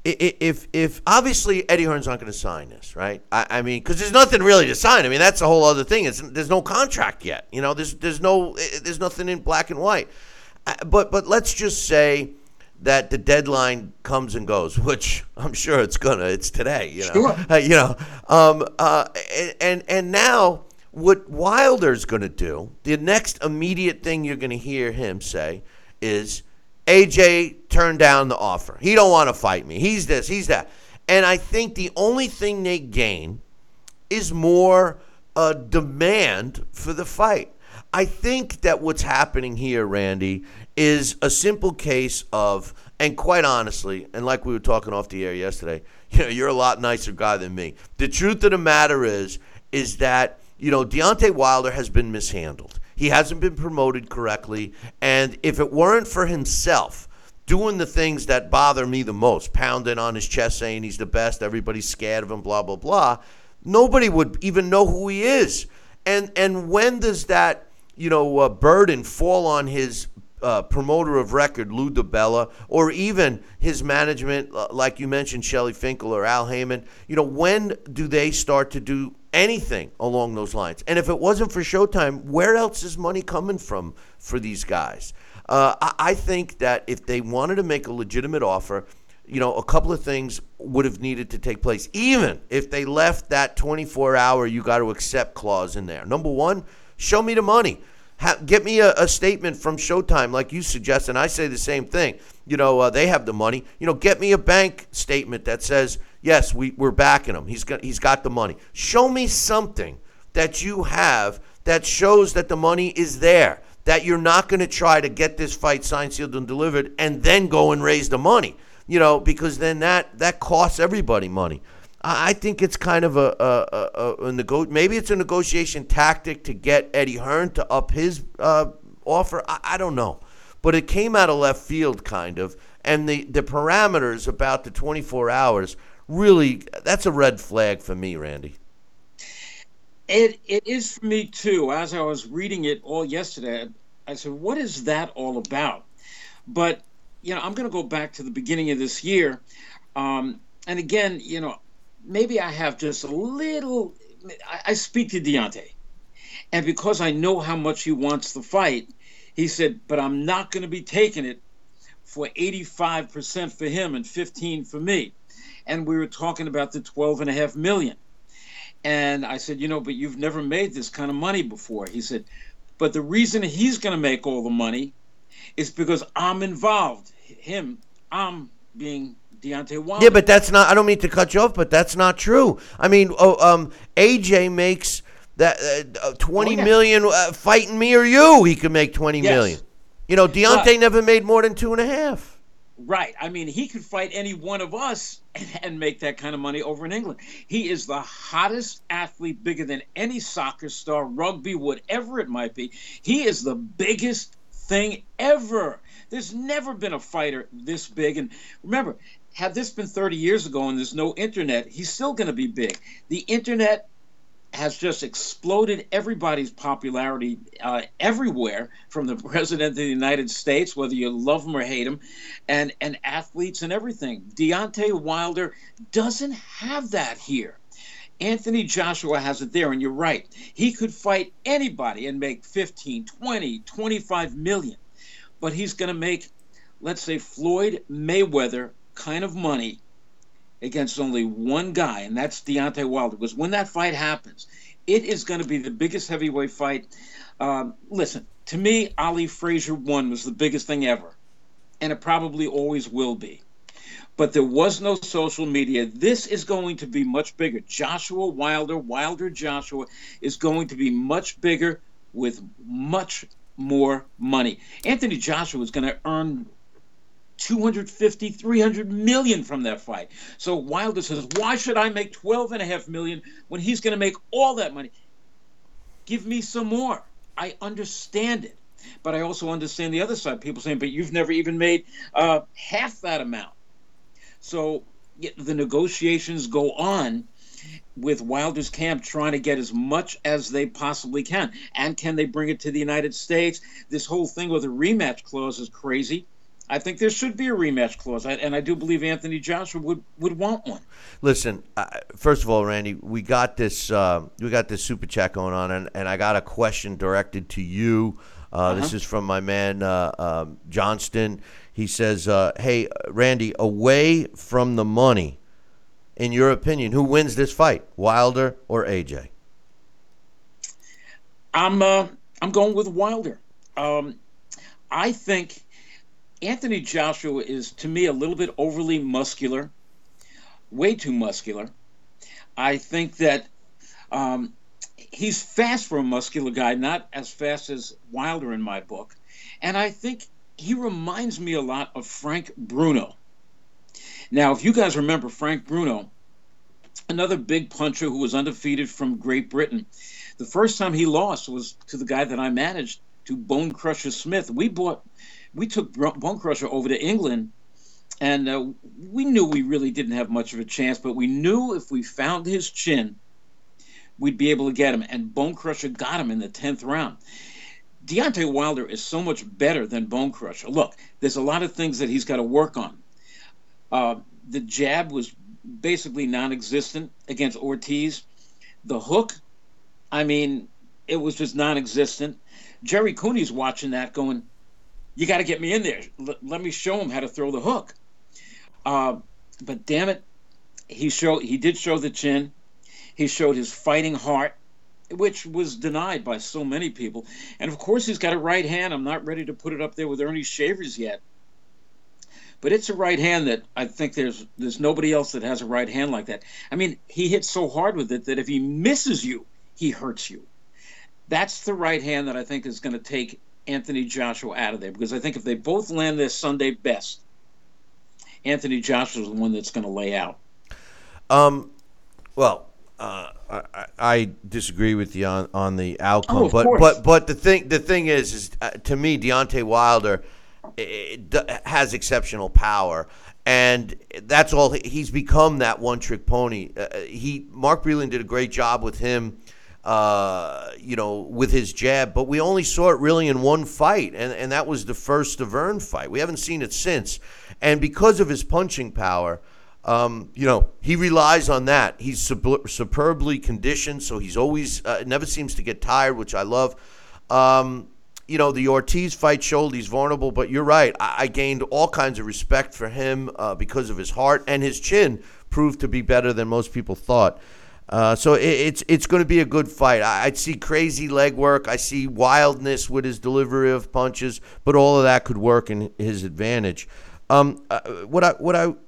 if if obviously Eddie Hearn's not going to sign this, right? I, I mean, because there's nothing really to sign. I mean, that's a whole other thing. It's, there's no contract yet, you know. There's there's no there's nothing in black and white. But but let's just say that the deadline comes and goes, which I'm sure it's gonna. It's today, you know. Sure. Uh, you know, um, uh, and and now what Wilder's gonna do? The next immediate thing you're gonna hear him say is, A J turned down the offer. He don't want to fight me. He's this. He's that. And I think the only thing they gain is more uh, demand for the fight. I think that what's happening here, Randy, is a simple case of, and quite honestly, and like we were talking off the air yesterday, you know, you're a lot nicer guy than me. The truth of the matter is, is that, you know, Deontay Wilder has been mishandled. He hasn't been promoted correctly, and if it weren't for himself doing the things that bother me the most, pounding on his chest saying he's the best, everybody's scared of him, blah, blah, blah, nobody would even know who he is. And and when does that, you know, uh, burden fall on his uh, promoter of record, Lou DiBella, or even his management, uh, like you mentioned, Shelly Finkel or Al Heyman? You know, when do they start to do anything along those lines? And if it wasn't for Showtime, where else is money coming from for these guys? Uh, I, I think that if they wanted to make a legitimate offer, you know, a couple of things would have needed to take place, even if they left that twenty-four hour you got to accept clause in there. Number one, show me the money. Ha- get me a, a statement from Showtime like you suggest, and I say the same thing. You know, uh, they have the money. You know, get me a bank statement that says, yes, we, we're backing him. He's got, he's got the money. Show me something that you have that shows that the money is there, that you're not going to try to get this fight signed, sealed, and delivered and then go and raise the money, you know, because then that, that costs everybody money. I, I think it's kind of a, a, a, a nego- maybe it's a negotiation tactic to get Eddie Hearn to up his uh, offer. I, I don't know. But it came out of left field, kind of, and the, the parameters about the twenty-four hours, really, that's a red flag for me, Randy. It It is for me, too. As I was reading it all yesterday, I said, what is that all about? But, you know, I'm going to go back to the beginning of this year. Um, and again, you know, maybe I have just a little, I, I speak to Deontay. And because I know how much he wants the fight, he said, but I'm not going to be taking it for eighty-five percent for him and fifteen for me. And we were talking about the twelve and a half million. And I said, you know, but you've never made this kind of money before. He said, but the reason he's going to make all the money is because I'm involved. Him, I'm being Deontay Wilder. Yeah, but that's not, I don't mean to cut you off, but that's not true. I mean, oh, um, A J makes that uh, twenty oh, yeah. million uh, fighting me or you. He could make twenty yes. million. You know, Deontay but, never made more than two and a half. Right. I mean, he could fight any one of us and, and make that kind of money over in England. He is the hottest athlete, bigger than any soccer star, rugby, whatever it might be. He is the biggest thing ever. There's never been a fighter this big. And remember, had this been thirty years ago and there's no internet, he's still going to be big. The internet has just exploded everybody's popularity uh, everywhere, from the president of the United States, whether you love him or hate him, and, and athletes and everything. Deontay Wilder doesn't have that here. Anthony Joshua has it there, and you're right. He could fight anybody and make fifteen, twenty, twenty-five million. But he's going to make, let's say, Floyd Mayweather kind of money against only one guy, and that's Deontay Wilder. Because when that fight happens, it is going to be the biggest heavyweight fight. Um, listen, to me, Ali Frazier one was the biggest thing ever, and it probably always will be. But there was no social media. This is going to be much bigger. Joshua Wilder, Wilder Joshua, is going to be much bigger with much more money. Anthony Joshua is going to earn two hundred fifty, three hundred million from that fight. So Wilder says, why should I make twelve and a half million when he's going to make all that money? Give me some more. I understand it. But I also understand the other side. People saying, but you've never even made uh, half that amount. So the negotiations go on with Wilder's camp trying to get as much as they possibly can. And can they bring it to the United States? This whole thing with a rematch clause is crazy. I think there should be a rematch clause, and I do believe Anthony Joshua would, would want one. Listen, uh, first of all, Randy, we got this uh, we got this super chat going on, and, and I got a question directed to you. Uh, uh-huh. This is from my man uh, um, Johnston. He says, uh, "Hey, Randy, away from the money, in your opinion, who wins this fight, Wilder or A J?" I'm uh, I'm going with Wilder. Um, I think Anthony Joshua is, to me, a little bit overly muscular, way too muscular. I think that um, he's fast for a muscular guy, not as fast as Wilder in my book. And I think he reminds me a lot of Frank Bruno. Now, if you guys remember Frank Bruno, another big puncher who was undefeated from Great Britain, the first time he lost was to the guy that I managed, to Bone Crusher Smith. We bought... We took Bone Crusher over to England, and uh, we knew we really didn't have much of a chance, but we knew if we found his chin, we'd be able to get him, and Bone Crusher got him in the tenth round. Deontay Wilder is so much better than Bone Crusher. Look, there's a lot of things that he's got to work on. Uh, the jab was basically non-existent against Ortiz. The hook, I mean, it was just non-existent. Jerry Cooney's watching that going, you got to get me in there. L- let me show him how to throw the hook. Uh, but damn it, he showed. He did show the chin. He showed his fighting heart, which was denied by so many people. And of course, he's got a right hand. I'm not ready to put it up there with Ernie Shavers yet. But it's a right hand that I think there's there's nobody else that has a right hand like that. I mean, he hits so hard with it that if he misses you, he hurts you. That's the right hand that I think is going to take Anthony Joshua out of there, because I think if they both land their Sunday best, Anthony Joshua is the one that's going to lay out. Um, well, uh, I, I disagree with you on, on the outcome, Oh, of but course. but but the thing the thing is, is uh, to me, Deontay Wilder it, it has exceptional power, and that's all. He's become that one-trick pony. Uh, he Mark Breland did a great job with him. Uh, you know, with his jab, but we only saw it really in one fight, and, and that was the first Stavern fight. We haven't seen it since. And because of his punching power, um, you know, he relies on that. He's sub- superbly conditioned, so he's always, uh, never seems to get tired, which I love. Um, you know, the Ortiz fight showed he's vulnerable, but you're right. I, I gained all kinds of respect for him uh, because of his heart, and his chin proved to be better than most people thought. Uh, so it, it's it's going to be a good fight. I, I see crazy leg work. I see wildness with his delivery of punches, but all of that could work in his advantage. Um, uh, what I what I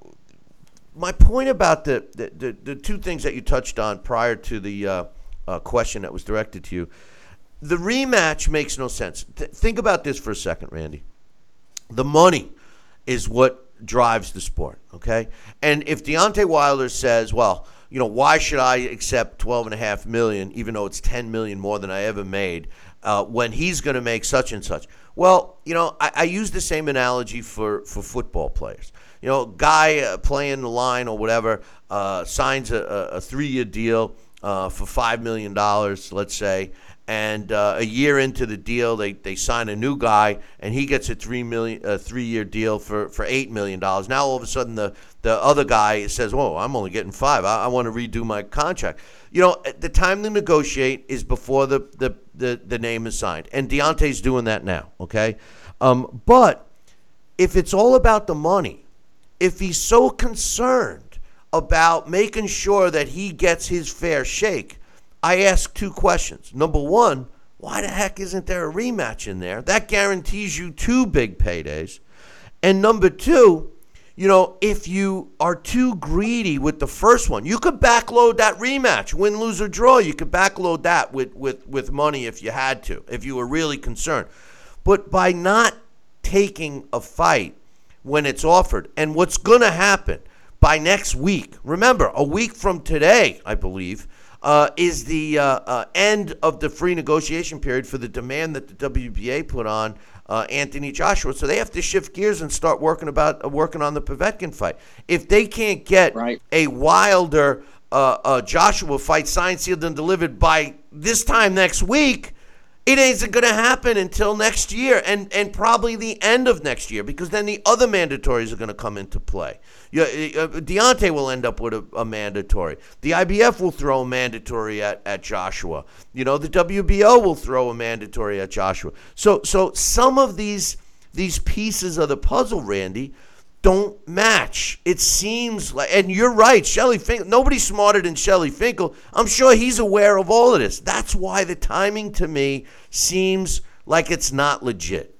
my point about the the, the, the two things that you touched on prior to the uh, uh, question that was directed to you, the rematch makes no sense. Th- think about this for a second, Randy. The money is what drives the sport, okay? And if Deontay Wilder says, well, you know, why should I accept twelve and a half million, even though it's ten million more than I ever made, uh, when he's going to make such and such? Well, you know, I, I use the same analogy for, for football players. You know, guy uh, playing the line or whatever uh, signs a, a, a three-year deal uh, for five million dollars, let's say, and uh, a year into the deal, they, they sign a new guy, and he gets a three million a three-year deal for, for eight million dollars. Now all of a sudden the, the other guy says, "Whoa, I'm only getting five. I, I want to redo my contract." You know, the time to negotiate is before the the, the, the name is signed, and Deontay's doing that now. Okay, um, but if it's all about the money, if he's so concerned about making sure that he gets his fair shake, I ask two questions. Number one, why the heck isn't there a rematch in there? That guarantees you two big paydays. And number two, you know, if you are too greedy with the first one, you could backload that rematch, win, lose, or draw. You could backload that with, with, with money if you had to, if you were really concerned. But by not taking a fight when it's offered, and what's going to happen by next week, remember, a week from today, I believe, Uh, is the uh, uh, end of the free negotiation period for the demand that the W B A put on uh, Anthony Joshua. So they have to shift gears and start working about uh, working on the Povetkin fight. If they can't get right. a Wilder uh, uh, Joshua fight signed, sealed, and delivered by this time next week, it isn't going to happen until next year, and, and probably the end of next year, because then the other mandatories are going to come into play. Yeah, uh, Deontay will end up with a, a mandatory. The I B F will throw a mandatory at, at Joshua. You know, the W B O will throw a mandatory at Joshua. So so some of these these pieces of the puzzle, Randy, don't match. It seems like, and you're right, Shelly Finkel, nobody's smarter than Shelly Finkel. I'm sure he's aware of all of this. That's why the timing to me seems like it's not legit.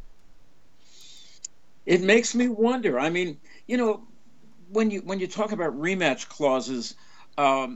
It makes me wonder. I mean, you know, when you when you talk about rematch clauses, um,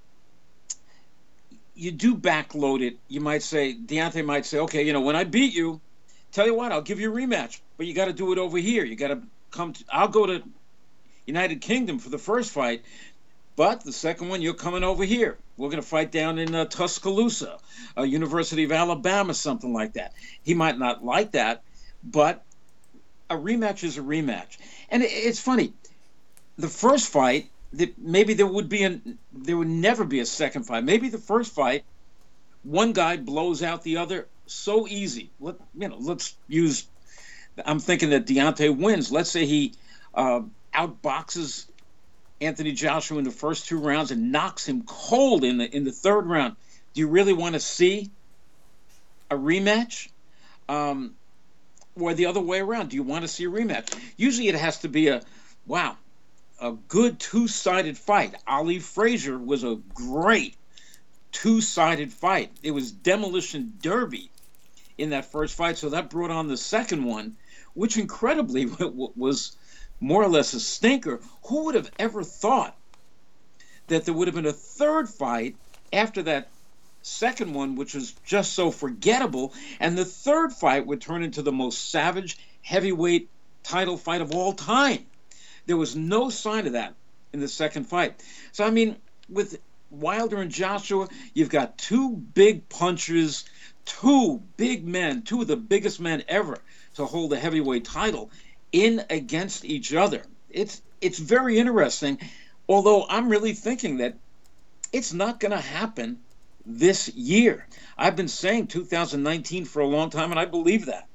you do backload it. You might say, Deontay might say, okay, you know, when I beat you, tell you what, I'll give you a rematch, but you got to do it over here. You got to come. To, I'll go to United Kingdom for the first fight, but the second one, you're coming over here. We're going to fight down in uh, Tuscaloosa, uh, University of Alabama, something like that. He might not like that, but a rematch is a rematch. And it, it's funny. The first fight, the, maybe there would be an, there would never be a second fight. Maybe the first fight, one guy blows out the other so easy. Let, you know, let's use. I'm thinking that Deontay wins. Let's say he uh, outboxes Anthony Joshua in the first two rounds and knocks him cold in the in the third round. Do you really want to see a rematch? Um, or the other way around? Do you want to see a rematch? Usually it has to be a, wow, a good two-sided fight. Ali Frazier was a great two-sided fight. It was demolition derby in that first fight, so that brought on the second one, which incredibly was more or less a stinker. Who would have ever thought that there would have been a third fight after that second one, which was just so forgettable, and the third fight would turn into the most savage heavyweight title fight of all time. There was no sign of that in the second fight. So, I mean, with Wilder and Joshua, you've got two big punchers, two big men, two of the biggest men ever to hold the heavyweight title in against each other. It's it's very interesting, although I'm really thinking that it's not going to happen this year. I've been saying two thousand nineteen for a long time, and I believe that.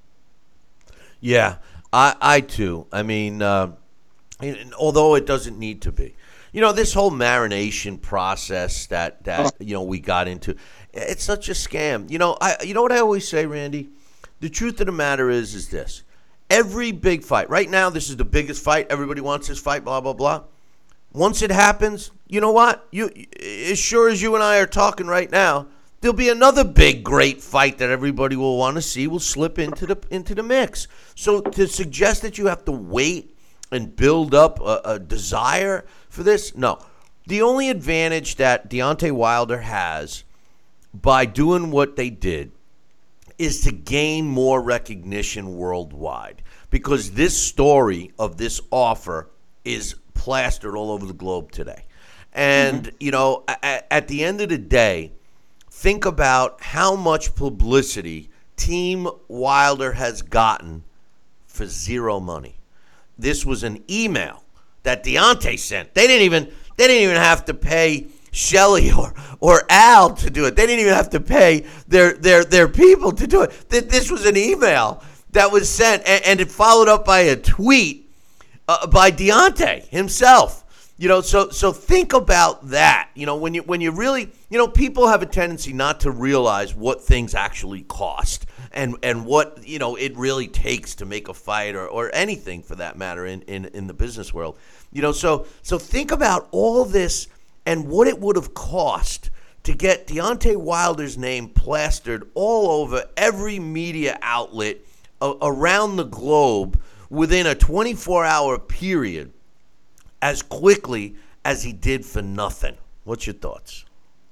Yeah, I, I too. I mean, uh, although it doesn't need to be. You know, this whole marination process that, that you know, we got into, it's such a scam. You know, I you know what I always say, Randy? The truth of the matter is, is this. Every big fight, right now, this is the biggest fight. Everybody wants this fight, blah, blah, blah. Once it happens, you know what? You, as sure as you and I are talking right now, there'll be another big, great fight that everybody will want to see will slip into the into the mix. So to suggest that you have to wait and build up a, a desire for this, no. The only advantage that Deontay Wilder has by doing what they did is to gain more recognition worldwide, because this story of this offer is plastered all over the globe today. And, mm-hmm. you know, at, at the end of the day, think about how much publicity Team Wilder has gotten for zero money. This was an email that Deontay sent. They didn't even they didn't even have to pay Shelley or or Al to do it. They didn't even have to pay their their their people to do it. This was an email that was sent, and, and it followed up by a tweet uh, by Deontay himself. You know, so so think about that. You know, when you when you really, you know, people have a tendency not to realize what things actually cost and and what, you know, it really takes to make a fight or, or anything for that matter in, in, in the business world. You know, so so think about all this and what it would have cost to get Deontay Wilder's name plastered all over every media outlet a, around the globe within a twenty-four hour period, as quickly as he did for nothing. What's your thoughts?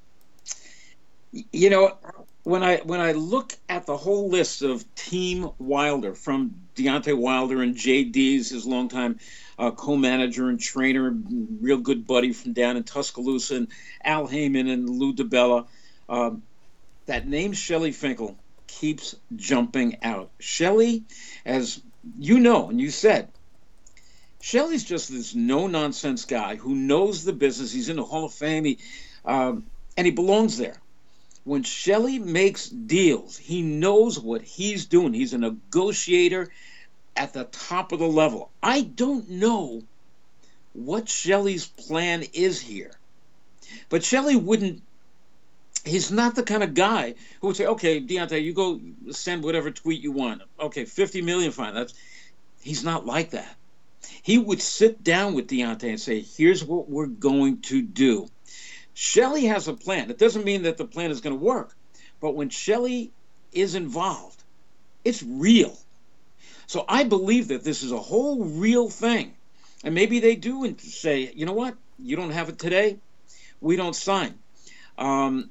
You know, when I when I look at the whole list of Team Wilder, from Deontay Wilder and J D's, his longtime uh, co-manager and trainer, real good buddy from down in Tuscaloosa, and Al Heyman and Lou DiBella, um, that name Shelley Finkel keeps jumping out. Shelley, as you know and you said, Shelley's just this no-nonsense guy who knows the business. He's in the Hall of Fame, he, um, and he belongs there. When Shelley makes deals, he knows what he's doing. He's a negotiator at the top of the level. I don't know what Shelley's plan is here, but Shelley wouldn't, he's not the kind of guy who would say, okay, Deontay, you go send whatever tweet you want. Okay, fifty million, fine. That's, he's not like that. He would sit down with Deontay and say, here's what we're going to do. Shelley has a plan. It doesn't mean that the plan is going to work. But when Shelley is involved, it's real. So I believe that this is a whole real thing. And maybe they do and say, you know what? You don't have it today. We don't sign. Um,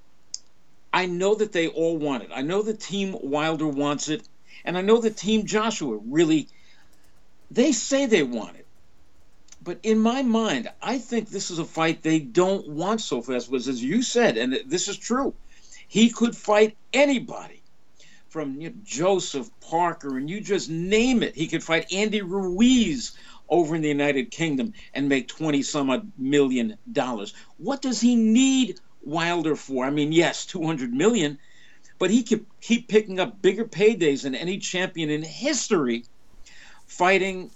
I know that they all want it. I know the Team Wilder wants it. And I know the Team Joshua really, they say they want it. But in my mind, I think this is a fight they don't want so fast, because as you said, and this is true, he could fight anybody from, you know, Joseph Parker, and you just name it. He could fight Andy Ruiz over in the United Kingdom and make twenty some odd million dollars. What does he need Wilder for? I mean, yes, two hundred million, but he could keep picking up bigger paydays than any champion in history, fighting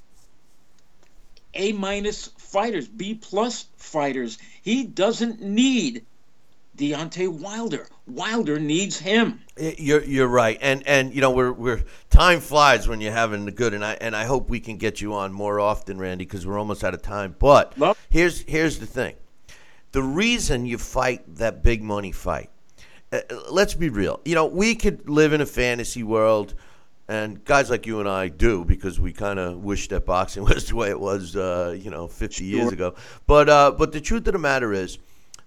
A-minus fighters, B-plus fighters. He doesn't need Deontay Wilder. Wilder needs him. You're you're right, and and you know we're we're time flies when you're having the good, and I and I hope we can get you on more often, Randy, because we're almost out of time. But Love. here's here's the thing: the reason you fight that big money fight. Uh, let's be real. You know, we could live in a fantasy world. And guys like you and I do, because we kind of wish that boxing was the way it was, uh, you know, fifty years ago. But uh, but the truth of the matter is,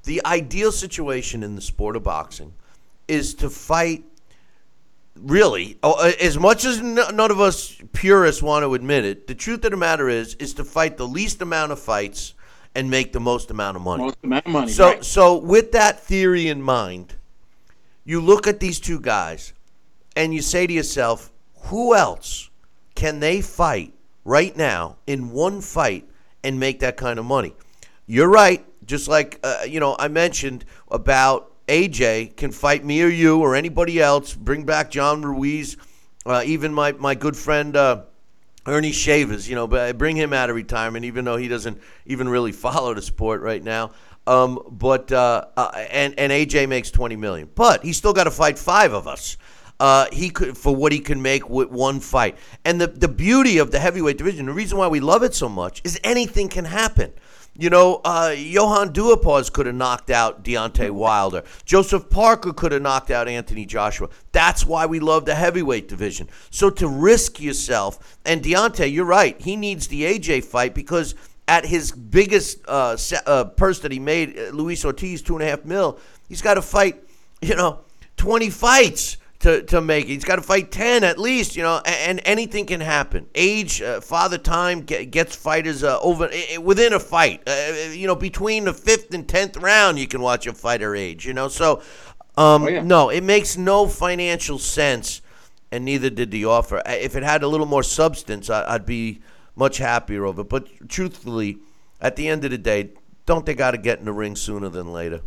the ideal situation in the sport of boxing is to fight, really, as much as none of us purists want to admit it, the truth of the matter is, is to fight the least amount of fights and make the most amount of money. Most amount of money, So, right. so with that theory in mind, you look at these two guys and you say to yourself, who else can they fight right now in one fight and make that kind of money? You're right. Just like, uh, you know, I mentioned about A J can fight me or you or anybody else, bring back John Ruiz, uh, even my, my good friend uh, Ernie Shavers, you know, but bring him out of retirement, even though he doesn't even really follow the sport right now. Um, but uh, uh, and and A J makes twenty million dollars, but he's still got to fight five of us. Uh, he could for what he can make with one fight. And the the beauty of the heavyweight division, the reason why we love it so much, is anything can happen. You know, uh, Johan Duhaupas could have knocked out Deontay Wilder. Joseph Parker could have knocked out Anthony Joshua. That's why we love the heavyweight division. So to risk yourself, and Deontay, you're right, he needs the A J fight because at his biggest uh, uh, purse that he made, Luis Ortiz, two and a half mil, he's got to fight, you know, twenty fights to, to make it. He's got to fight ten at least, you know, and, and anything can happen. Age, uh, father time get, gets fighters uh, over uh, within a fight. Uh, you know, between the fifth and tenth round, you can watch a fighter age, you know. So, um, oh, yeah. no, it makes no financial sense, and neither did the offer. If it had a little more substance, I, I'd be much happier over it. But truthfully, at the end of the day, don't they got to get in the ring sooner than later?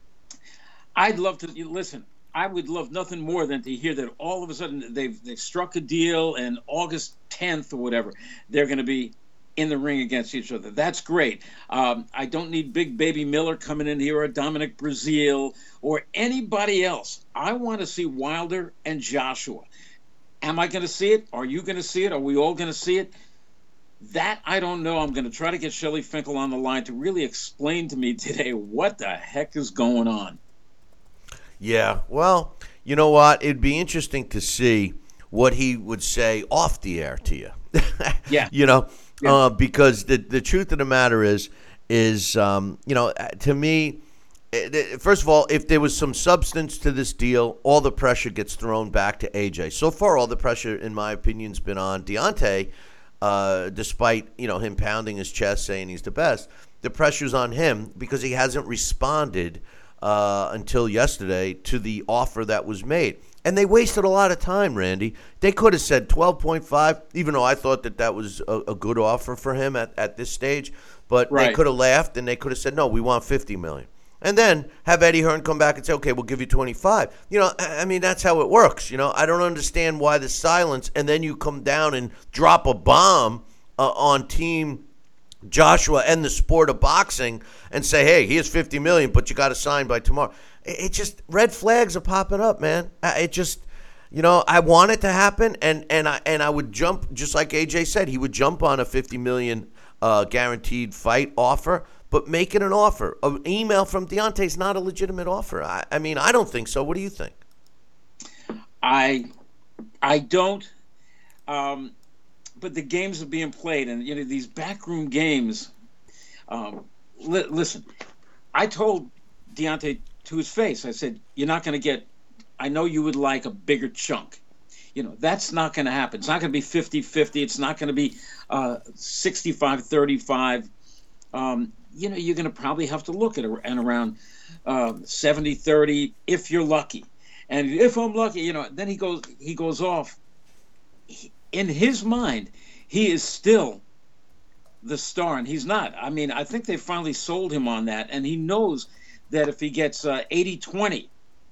I'd love to listen. I would love nothing more than to hear that all of a sudden they've they've struck a deal, and August tenth or whatever, they're going to be in the ring against each other. That's great. Um, I don't need Big Baby Miller coming in here or Dominic Breazeale or anybody else. I want to see Wilder and Joshua. Am I going to see it? Are you going to see it? Are we all going to see it? That I don't know. I'm going to try to get Shelley Finkel on the line to really explain to me today what the heck is going on. Yeah, well, you know what? It'd be interesting to see what he would say off the air to you. Yeah. You know, yeah. Uh, because the the truth of the matter is, is um, you know, to me, first of all, if there was some substance to this deal, all the pressure gets thrown back to A J. So far, all the pressure, in my opinion, has been on Deontay, uh, despite, you know, him pounding his chest saying he's the best. The pressure's on him because he hasn't responded Uh, until yesterday to the offer that was made. And they wasted a lot of time, Randy. They could have said twelve point five, even though I thought that that was a, a good offer for him at, at this stage. But right. They could have laughed and they could have said, no, we want fifty million dollars. And then have Eddie Hearn come back and say, okay, we'll give you twenty-five. You know, I mean, that's how it works. You know, I don't understand why the silence, and then you come down and drop a bomb uh, on Team Joshua and the sport of boxing and say, hey, here's fifty million dollars, but you got to sign by tomorrow. It, it just, red flags are popping up, man. It just, you know, I want it to happen, and and I and I would jump, just like A J said, he would jump on a fifty million dollars uh, guaranteed fight offer, but make it an offer. An email from Deontay is not a legitimate offer. I, I mean, I don't think so. What do you think? I, I don't. Um, But the games are being played, and you know these backroom games. Um, li- listen, I told Deontay to his face, I said, "You're not going to get. I know you would like a bigger chunk. You know that's not going to happen. It's not going to be fifty-fifty. It's not going to be uh, sixty-five thirty-five. Um, you know you're going to probably have to look at and around uh, seventy thirty if you're lucky. And if I'm lucky, you know, then he goes he goes off." He, In his mind, he is still the star, and he's not. I mean, I think they finally sold him on that, and he knows that if he gets uh, eighty twenty,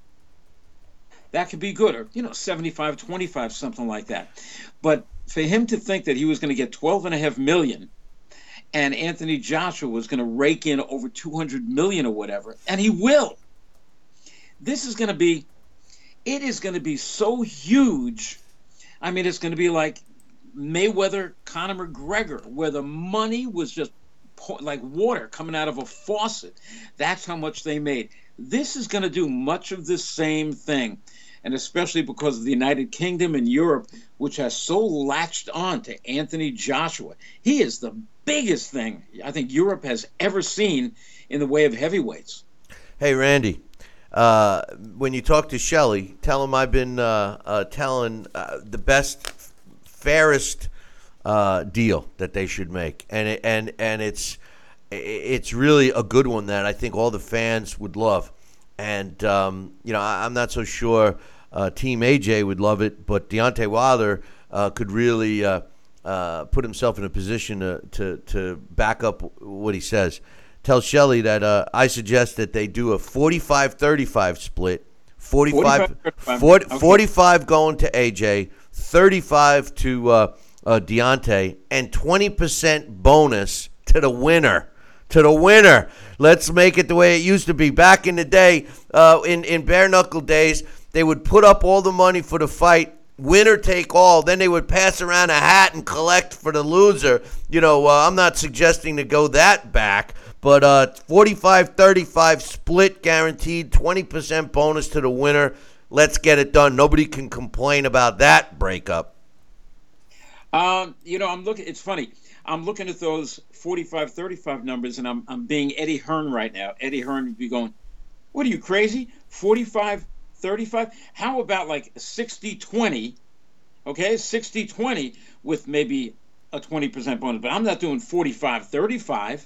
that could be good, or, you know, seventy-five twenty-five, something like that. But for him to think that he was going to get twelve and a half million, and Anthony Joshua was going to rake in over two hundred million or whatever, and he will. This is going to be, it is going to be so huge. I mean, it's going to be like Mayweather, Conor McGregor, where the money was just like water coming out of a faucet. That's how much they made. This is going to do much of the same thing, and especially because of the United Kingdom and Europe, which has so latched on to Anthony Joshua. He is the biggest thing I think Europe has ever seen in the way of heavyweights. Hey, Randy. Uh, when you talk to Shelley, tell him I've been uh, uh, telling uh, the best, fairest uh, deal that they should make, and it, and and it's it's really a good one that I think all the fans would love. And um, you know, I, I'm not so sure uh, Team A J would love it, but Deontay Wilder uh, could really uh, uh, put himself in a position to, to to back up what he says. Tell Shelley that uh, I suggest that they do a forty-five thirty-five split, forty-five, forty, okay. forty-five going to A J, thirty-five to uh, uh, Deontay, and twenty percent bonus to the winner. To the winner. Let's make it the way it used to be. Back in the day, uh, in, in bare-knuckle days, they would put up all the money for the fight, winner take all. Then they would pass around a hat and collect for the loser. You know, uh, I'm not suggesting to go that back. But uh, forty-five thirty-five split guaranteed, twenty percent bonus to the winner. Let's get it done. Nobody can complain about that breakup. Um, you know, I'm looking. It's funny. I'm looking at those forty-five thirty-five numbers, and I'm I'm being Eddie Hearn right now. Eddie Hearn would be going, "What are you, crazy? forty-five thirty-five? How about like sixty twenty? Okay, sixty twenty with maybe a twenty percent bonus. But I'm not doing forty-five thirty-five.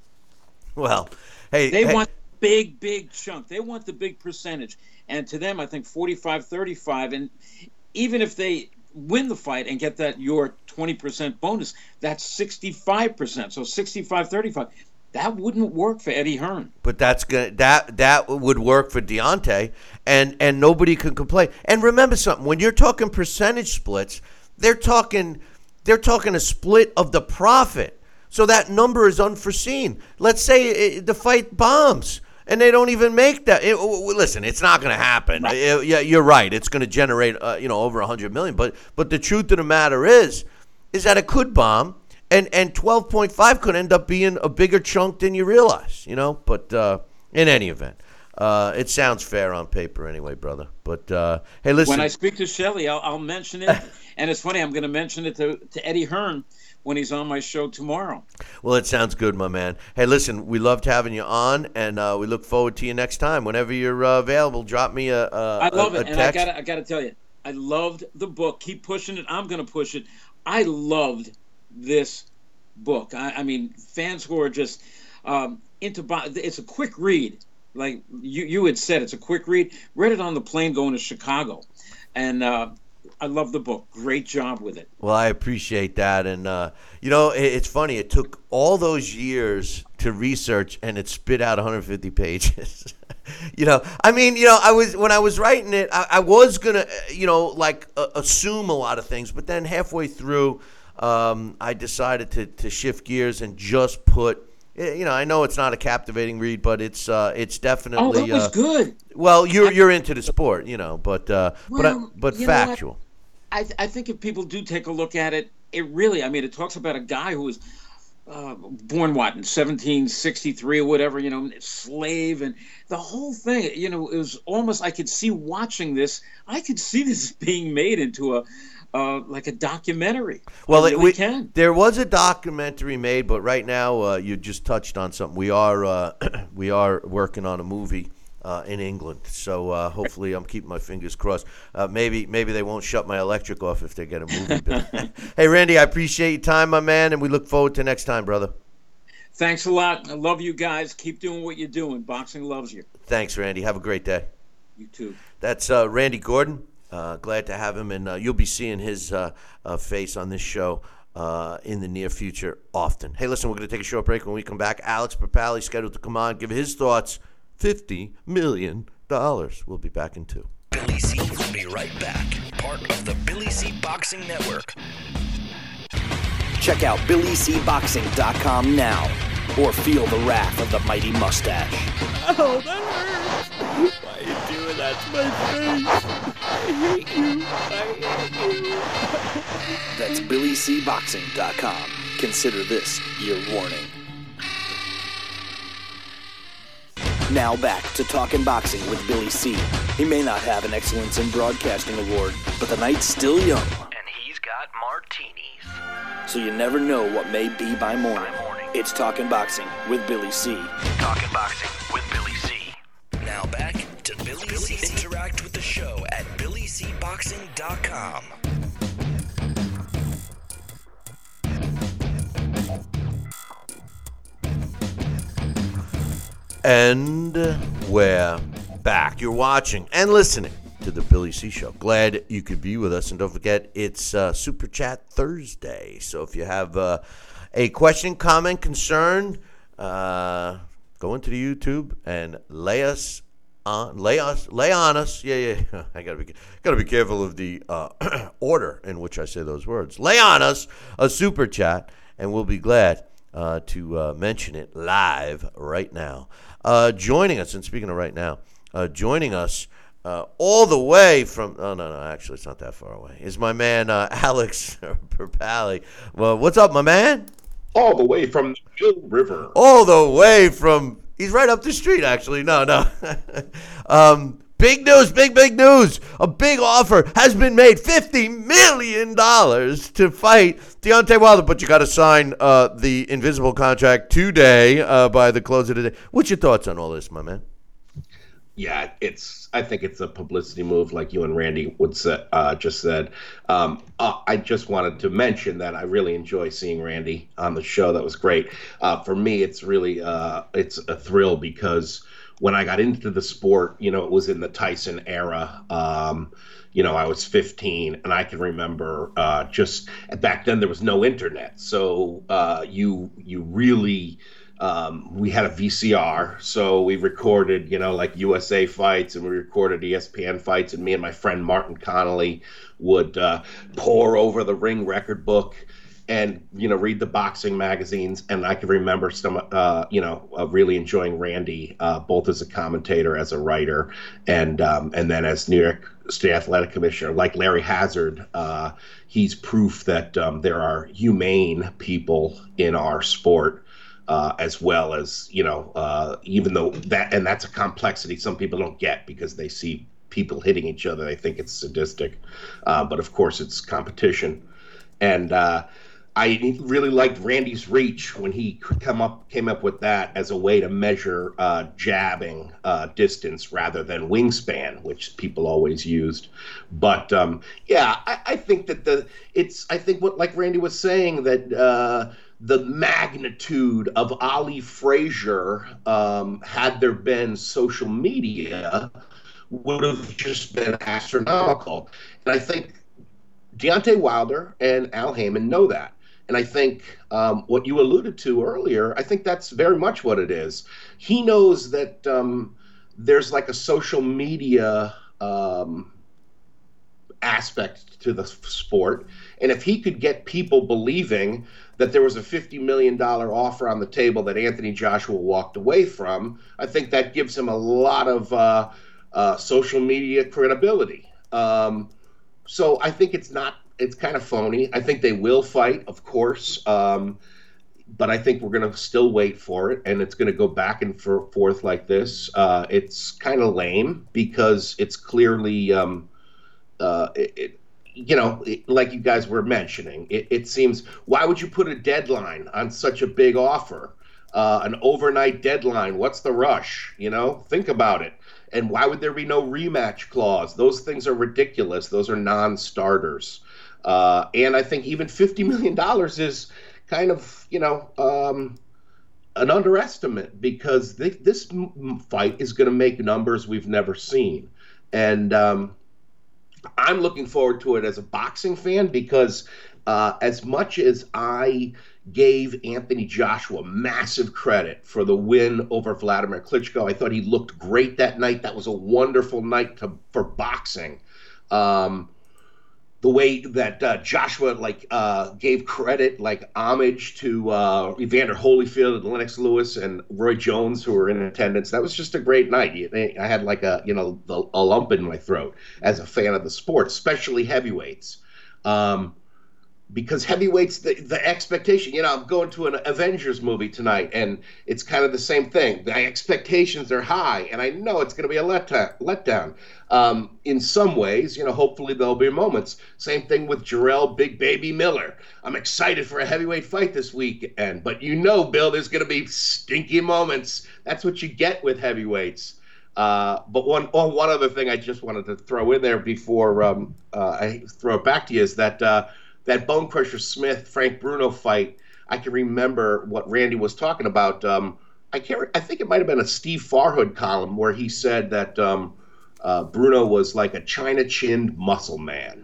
Well, hey, they hey. want big, big chunk. They want the big percentage. And to them, I think forty-five thirty-five. And even if they win the fight and get that your twenty percent bonus, that's sixty-five percent. So sixty-five thirty-five. That wouldn't work for Eddie Hearn. But that's gonna that that would work for Deontay, and and nobody can complain. And remember something: when you're talking percentage splits, they're talking they're talking a split of the profit. So that number is unforeseen. Let's say it, the fight bombs and they don't even make that. It, listen, it's not going to happen. Right. It, yeah, you're right. It's going to generate uh, you know over one hundred million dollars. But but the truth of the matter is, is that it could bomb, and and twelve point five could end up being a bigger chunk than you realize. You know. But uh, in any event, uh, it sounds fair on paper anyway, brother. But uh, hey, listen. When I speak to Shelley, I'll, I'll mention it, and it's funny. I'm going to mention it to to Eddie Hearn when he's on my show tomorrow. Well, it sounds good, my man. Hey, listen, we loved having you on, and uh, we look forward to you next time. Whenever you're uh, available, drop me a, a I love a, a it, text. and I got I got to tell you, I loved the book. Keep pushing it. I'm going to push it. I loved this book. I, I mean, fans who are just um, into it's a quick read. Like you, you had said, it's a quick read. Read it on the plane going to Chicago, and uh, I love the book. Great job with it. Well, I appreciate that. And, uh, you know, it, it's funny. It took all those years to research, and it spit out one hundred fifty pages. you know, I mean, you know, I was when I was writing it, I, I was going to, you know, like uh, assume a lot of things. But then halfway through, um, I decided to, to shift gears and just put, you know, I know it's not a captivating read, but it's uh, it's definitely. Oh, that was uh, good. Well, you're you're into the sport, you know, but uh, well, but but you factual. I, th- I think if people do take a look at it, it really, I mean, it talks about a guy who was uh, born, what, in seventeen sixty-three or whatever, you know, slave, and the whole thing, you know, it was almost, I could see watching this, I could see this being made into a, uh, like a documentary. Well, I really we, can. There was a documentary made, but right now uh, you just touched on something. We are, uh, we are working on a movie. Uh, in England, so uh, hopefully I'm keeping my fingers crossed. Uh, maybe maybe they won't shut my electric off if they get a movie bill. Hey, Randy, I appreciate your time, my man, and we look forward to next time, brother. Thanks a lot. I love you guys. Keep doing what you're doing. Boxing loves you. Thanks, Randy. Have a great day. You too. That's uh, Randy Gordon. Uh, glad to have him, and uh, you'll be seeing his uh, uh, face on this show uh, in the near future often. Hey, listen, we're going to take a short break. When we come back, Alex Papali scheduled to come on, give his thoughts. fifty million dollars. We'll be back in two. Billy C will be right back. Part of the Billy C Boxing Network. Check out Billy C Boxing dot com now, or feel the wrath of the mighty mustache. Oh, that hurts. Why are you doing that to my face? I hate you. I hate you. That's Billy C Boxing dot com. Consider this your warning. Now back to Talkin' Boxing with Billy C. He may not have an Excellence in Broadcasting award, but the night's still young. And he's got martinis. So you never know what may be by morning. By morning. It's Talkin' Boxing with Billy C. Talkin' Boxing with Billy C. Interact with the show at billy c boxing dot com. And we're back. You're watching and listening to the Billy C Show. Glad you could be with us. And don't forget, it's uh, Super Chat Thursday. So if you have uh, a question, comment, concern, uh, go into the YouTube and lay us on, lay us, lay on us. Yeah, yeah. I gotta be, gotta be careful of the uh, order in which I say those words. Lay on us a Super Chat, and we'll be glad uh, to uh, mention it live right now. Uh, joining us, and speaking of right now, uh, joining us uh, all the way from, oh, no, no, actually, it's not that far away, is my man, uh, Alex Perpali. Well, what's up, my man? All the way from the Mill River. All the way from, he's right up the street, actually. No, no. um, big news, big, big news. A big offer has been made, fifty million dollars to fight Deontay Wilder, but you got to sign uh, the invisible contract today uh, by the close of the day. What's your thoughts on all this, my man? Yeah, it's. I think it's a publicity move, like you and Randy would say, uh, just said. Um, uh, I just wanted to mention that I really enjoy seeing Randy on the show. That was great. Uh, for me, it's really uh, it's a thrill because when I got into the sport, you know, it was in the Tyson era. Um, You know, I was fifteen, and I can remember uh, just back then there was no internet, so uh, you you really um, we had a V C R, so we recorded, you know, like U S A fights, and we recorded E S P N fights, and me and my friend Martin Connolly would uh, pore over the Ring record book and, you know, read the boxing magazines. And I can remember some, uh, you know, uh, really enjoying Randy, uh, both as a commentator, as a writer, and um, and then as New York State Athletic Commissioner. Like Larry Hazard, uh, he's proof that um, there are humane people in our sport, uh, as well as, you know, uh, even though that, and that's a complexity some people don't get because they see people hitting each other. They think it's sadistic. Uh, but of course it's competition. And, uh, I really liked Randy's reach when he come up came up with that as a way to measure uh, jabbing uh, distance rather than wingspan, which people always used. But um, yeah, I, I think that the it's I think what like Randy was saying that uh, the magnitude of Ali Frazier, um, had there been social media, would have just been astronomical. And I think Deontay Wilder and Al Haymon know that. And I think um, what you alluded to earlier, I think that's very much what it is. He knows that um, there's like a social media um, aspect to the sport. And if he could get people believing that there was a fifty million dollars offer on the table that Anthony Joshua walked away from, I think that gives him a lot of uh, uh, social media credibility. Um, so I think it's not It's kind of phony. I think they will fight, of course, um, but I think we're going to still wait for it, and it's going to go back and forth like this. Uh, it's kind of lame because it's clearly, um, uh, it, it, you know, it, like you guys were mentioning, it, it seems, why would you put a deadline on such a big offer? Uh, an overnight deadline, what's the rush? You know, think about it. And why would there be no rematch clause? Those things are ridiculous. Those are non-starters. Uh, and I think even fifty million dollars is kind of, you know, um, an underestimate because th- this m- fight is going to make numbers we've never seen. And um, I'm looking forward to it as a boxing fan because uh, as much as I gave Anthony Joshua massive credit for the win over Vladimir Klitschko, I thought he looked great that night. That was a wonderful night to, for boxing. Um, the way that uh, Joshua like uh, gave credit, like homage to uh, Evander Holyfield and Lennox Lewis and Roy Jones, who were in attendance. That was just a great night. I had like a, you know, a lump in my throat as a fan of the sport, especially heavyweights. Um, Because heavyweights, the, the expectation, you know, I'm going to an Avengers movie tonight, and it's kind of the same thing. The expectations are high, and I know it's going to be a letdown. letdown. Um, in some ways, you know, hopefully there'll be moments. Same thing with Jarrell Big Baby Miller. I'm excited for a heavyweight fight this weekend, but you know, Bill, there's going to be stinky moments. That's what you get with heavyweights. Uh, but one oh, one other thing I just wanted to throw in there before um, uh, I throw it back to you is that uh, that Bone Crusher Smith Frank Bruno fight. I can remember what Randy was talking about. Um, I can't. I think it might have been a Steve Farhood column where he said that um, uh, Bruno was like a China-chinned muscle man.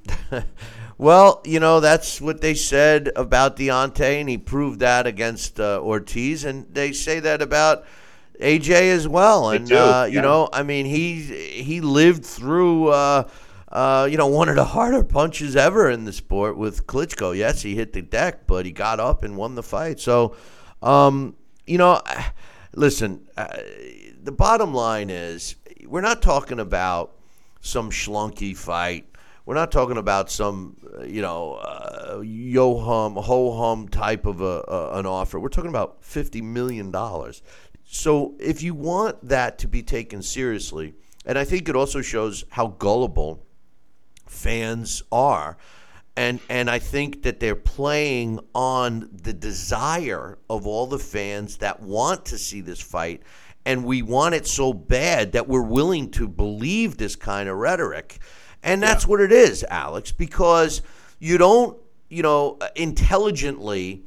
Well, you know, that's what they said about Deontay, and he proved that against uh, Ortiz, and they say that about A J as well. And, do, uh, yeah. you know, I mean, he he lived through, uh, uh, you know, one of the harder punches ever in the sport with Klitschko. Yes, he hit the deck, but he got up and won the fight. So, um, you know, listen, uh, the bottom line is we're not talking about some schlunky fight. We're not talking about some, uh, you know, uh, yo-hum, ho-hum type of a, uh, an offer. We're talking about fifty million dollars. So if you want that to be taken seriously, and I think it also shows how gullible fans are, and and I think that they're playing on the desire of all the fans that want to see this fight, and we want it so bad that we're willing to believe this kind of rhetoric. And that's yeah. what it is, Alex, because you don't, you know, intelligently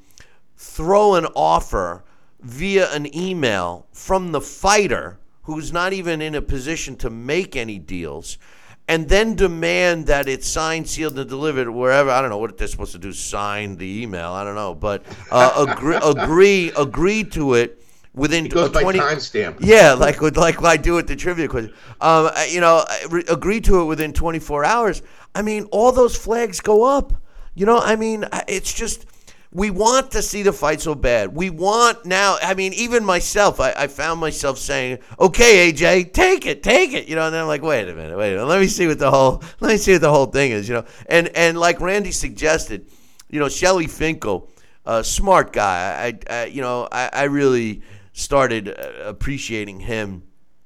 throw an offer via an email from the fighter who's not even in a position to make any deals and then demand that it's signed, sealed, and delivered wherever. I don't know what they're supposed to do, sign the email. I don't know. But uh, agree, agree, agree to it. Within it goes twenty, by timestamp. Yeah, like like I do with the trivia quiz. Um, you know, re- agree to it within twenty-four hours. I mean, all those flags go up. You know, I mean, it's just we want to see the fight so bad. We want now. I mean, even myself, I, I found myself saying, "Okay, A J, take it, take it." You know, and then I'm like, "Wait a minute, wait a minute. Let me see what the whole let me see what the whole thing is." You know, and and like Randy suggested, you know, Shelly Finkel, a smart guy. I, I you know, I, I really. started appreciating him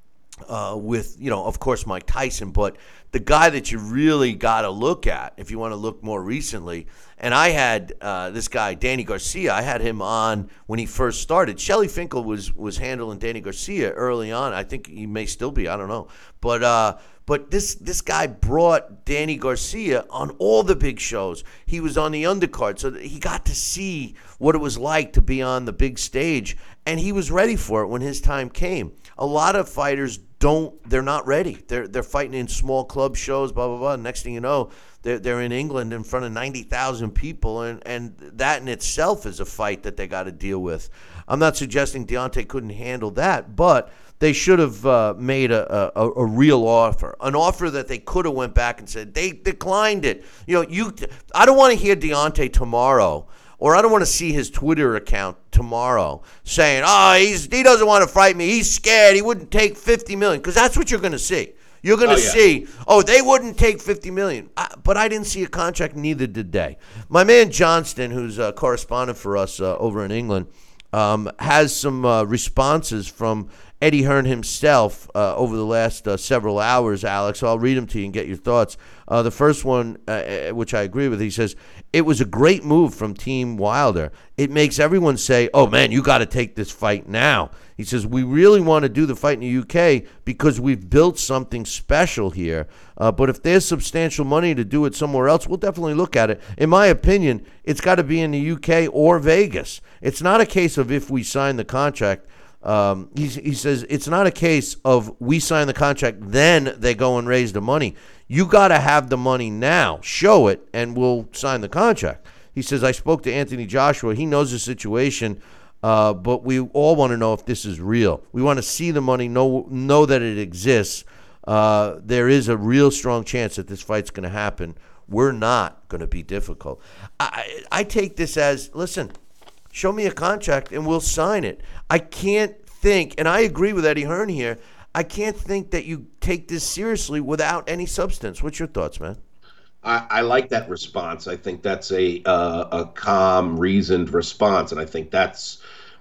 uh, with, you know, of course, Mike Tyson, but the guy that you really got to look at if you want to look more recently. And I had uh, this guy, Danny Garcia, I had him on when he first started. Shelly Finkel was was handling Danny Garcia early on. I think he may still be. I don't know. But uh, but this this guy brought Danny Garcia on all the big shows. He was on the undercard, so he got to see what it was like to be on the big stage, and he was ready for it when his time came. A lot of fighters don't, they're not ready. They're they're fighting in small club shows, blah, blah, blah. Next thing you know, they're, they're in England in front of ninety thousand people, and, and that in itself is a fight that they got to deal with. I'm not suggesting Deontay couldn't handle that, but they should have uh, made a, a, a real offer, an offer that they could have went back and said, they declined it. You know, you. I don't want to hear Deontay tomorrow, or I don't want to see his Twitter account tomorrow saying, oh, he's, he doesn't want to fight me. He's scared. He wouldn't take fifty million dollars, because that's what you're going to see. You're going to oh, yeah. see, oh, they wouldn't take fifty million dollars. I, but I didn't see a contract, neither did they. My man Johnston, who's a correspondent for us uh, over in England, um, has some uh, responses from Eddie Hearn himself uh, over the last uh, several hours, Alex. So I'll read them to you and get your thoughts. Uh, the first one, uh, which I agree with, he says, it was a great move from Team Wilder. It makes everyone say, oh, man, you got to take this fight now. He says, we really want to do the fight in the U K because we've built something special here. Uh, but if there's substantial money to do it somewhere else, we'll definitely look at it. In my opinion, it's got to be in the U K or Vegas. It's not a case of if we sign the contract. Um, he, he says it's not a case of we sign the contract, then they go and raise the money. You got to have the money now. Show it, and we'll sign the contract. He says, I spoke to Anthony Joshua. He knows the situation, uh, but we all want to know if this is real. We want to see the money, know, know that it exists. Uh, there is a real strong chance that this fight's going to happen. We're not going to be difficult. I, I take this as, listen, show me a contract and we'll sign it. I can't think, and I agree with Eddie Hearn here, I can't think that you take this seriously without any substance. What's your thoughts, man? I, I like that response. I think that's a uh, a calm, reasoned response, and I think that's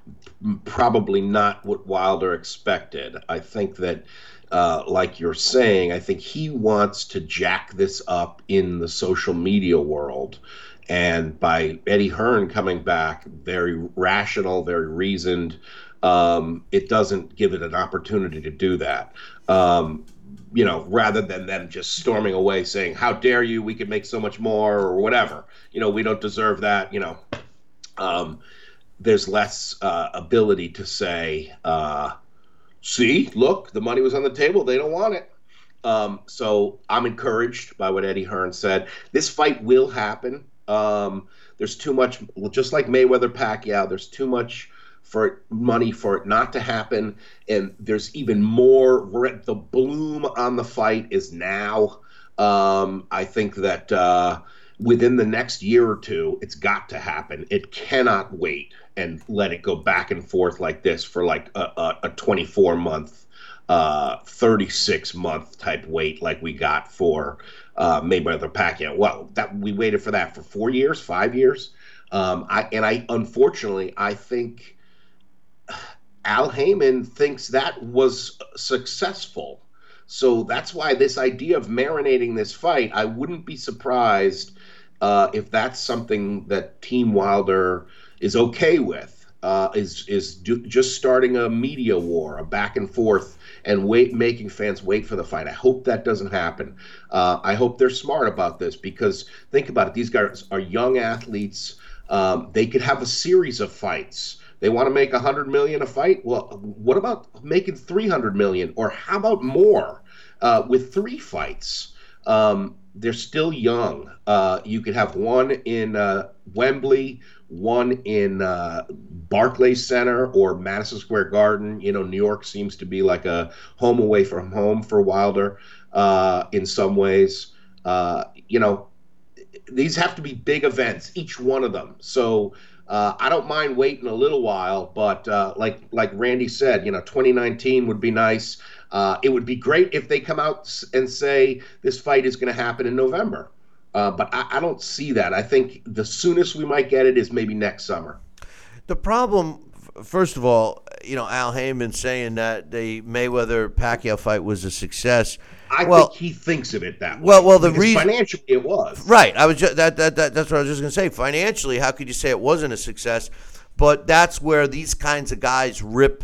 probably not what Wilder expected. I think that, uh, like you're saying, I think he wants to jack this up in the social media world. And by Eddie Hearn coming back, very rational, very reasoned, um, it doesn't give it an opportunity to do that. Um, you know, rather than them just storming away saying, how dare you, we could make so much more or whatever. You know, we don't deserve that, you know. Um, there's less uh, ability to say, uh, see, look, the money was on the table. They don't want it. Um, so I'm encouraged by what Eddie Hearn said. This fight will happen. Um, there's too much, just like Mayweather-Pacquiao, there's too much for money for it not to happen. And there's even more. We're at the bloom on the fight is now. Um, I think that uh, within the next year or two, it's got to happen. It cannot wait and let it go back and forth like this for like a, a, a twenty-four month, uh, thirty-six month type wait like we got for uh, Mayweather-Pacquiao. Well, that we waited for that for four years, five years. Um, I and I unfortunately I think Al Heyman thinks that was successful. So that's why this idea of marinating this fight, I wouldn't be surprised uh, if that's something that Team Wilder is okay with, uh, is is do, just starting a media war, a back and forth, and wait, making fans wait for the fight. I hope that doesn't happen. Uh, I hope they're smart about this because think about it. These guys are young athletes. Um, they could have a series of fights. They want to make one hundred million dollars a fight? Well, what about making three hundred million dollars? Or how about more uh, with three fights? Um, they're still young. Uh, you could have one in uh, Wembley, one in uh, Barclays Center or Madison Square Garden. You know, New York seems to be like a home away from home for Wilder uh, in some ways. Uh, you know, these have to be big events, each one of them. So Uh, I don't mind waiting a little while, but uh, like like Randy said, you know, twenty nineteen would be nice. Uh, it would be great if they come out and say this fight is going to happen in November. Uh, but I, I don't see that. I think the soonest we might get it is maybe next summer. The problem, first of all, you know, Al Heyman saying that the Mayweather-Pacquiao fight was a success. I well, think he thinks of it that way. Well, well, the reason financially it was right. I was just, that, that that that's what I was just going to say. Financially, how could you say it wasn't a success? But that's where these kinds of guys rip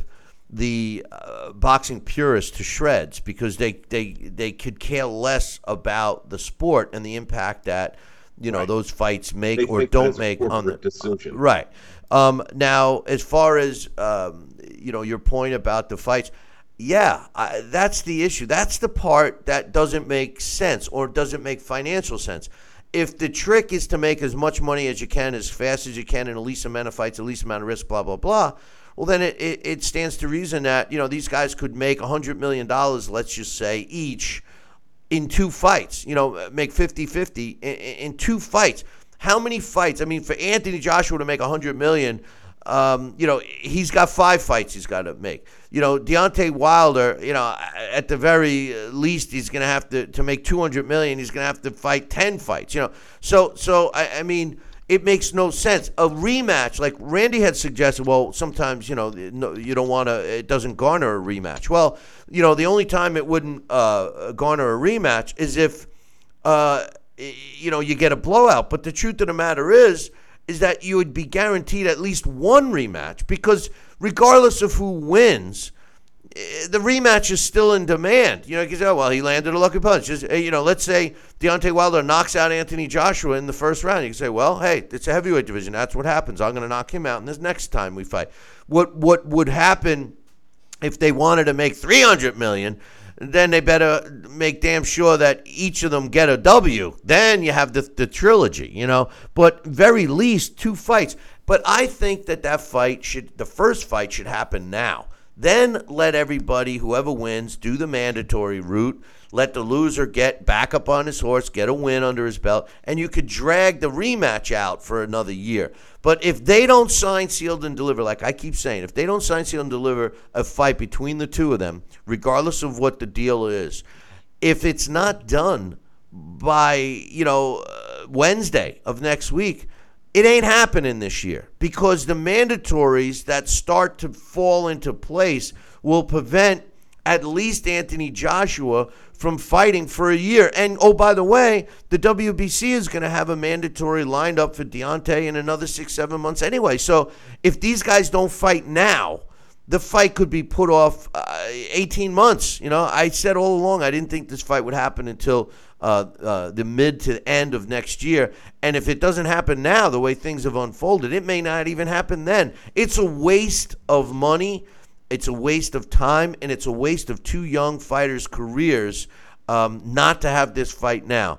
the uh, boxing purists to shreds because they they they could care less about the sport and the impact that you know right. those fights make they or don't make on the decision. Right. Um, now, as far as um, you know, your point about the fights. Yeah, I, that's the issue. That's the part that doesn't make sense or doesn't make financial sense. If the trick is to make as much money as you can, as fast as you can, in the least amount of fights, the least amount of risk, blah, blah, blah, well, then it, it, it stands to reason that, you know, these guys could make one hundred million dollars, let's just say, each in two fights, you know, make fifty-fifty in, in two fights. How many fights? I mean, for Anthony Joshua to make one hundred million dollars, Um, you know, he's got five fights he's got to make. You know, Deontay Wilder, you know, at the very least, he's going to have to, to make two hundred million dollars, he's going to have to fight ten fights, you know. So, so I, I mean, it makes no sense. A rematch, like Randy had suggested, well, sometimes, you know, no, you don't want to, it doesn't garner a rematch. Well, you know, the only time it wouldn't uh, garner a rematch is if, uh, you know, you get a blowout. But the truth of the matter is, is that you would be guaranteed at least one rematch because regardless of who wins, the rematch is still in demand. You know, you can say, oh, well, he landed a lucky punch. Just, you know, let's say Deontay Wilder knocks out Anthony Joshua in the first round. You can say, well, hey, it's a heavyweight division. That's what happens. I'm going to knock him out in this next time we fight. What what would happen if they wanted to make three hundred million dollars? Then they better make damn sure that each of them get a W. Then you have the, the trilogy, you know. But very least two fights. But I think that that fight should, the first fight should happen now. Then let everybody, whoever wins, do the mandatory route. Let the loser get back up on his horse, get a win under his belt, and you could drag the rematch out for another year. But if they don't sign, sealed, and deliver, like I keep saying, if they don't sign, sealed, and deliver a fight between the two of them, regardless of what the deal is, if it's not done by, you know, uh, Wednesday of next week, it ain't happening this year because the mandatories that start to fall into place will prevent at least Anthony Joshua from fighting for a year. And, oh, by the way, the W B C is going to have a mandatory lined up for Deontay in another six, seven months anyway. So if these guys don't fight now, the fight could be put off uh, eighteen months. You know, I said all along I didn't think this fight would happen until uh, uh, the mid to end of next year. And if it doesn't happen now, the way things have unfolded, it may not even happen then. It's a waste of money. It's a waste of time, and it's a waste of two young fighters' careers um, not to have this fight now.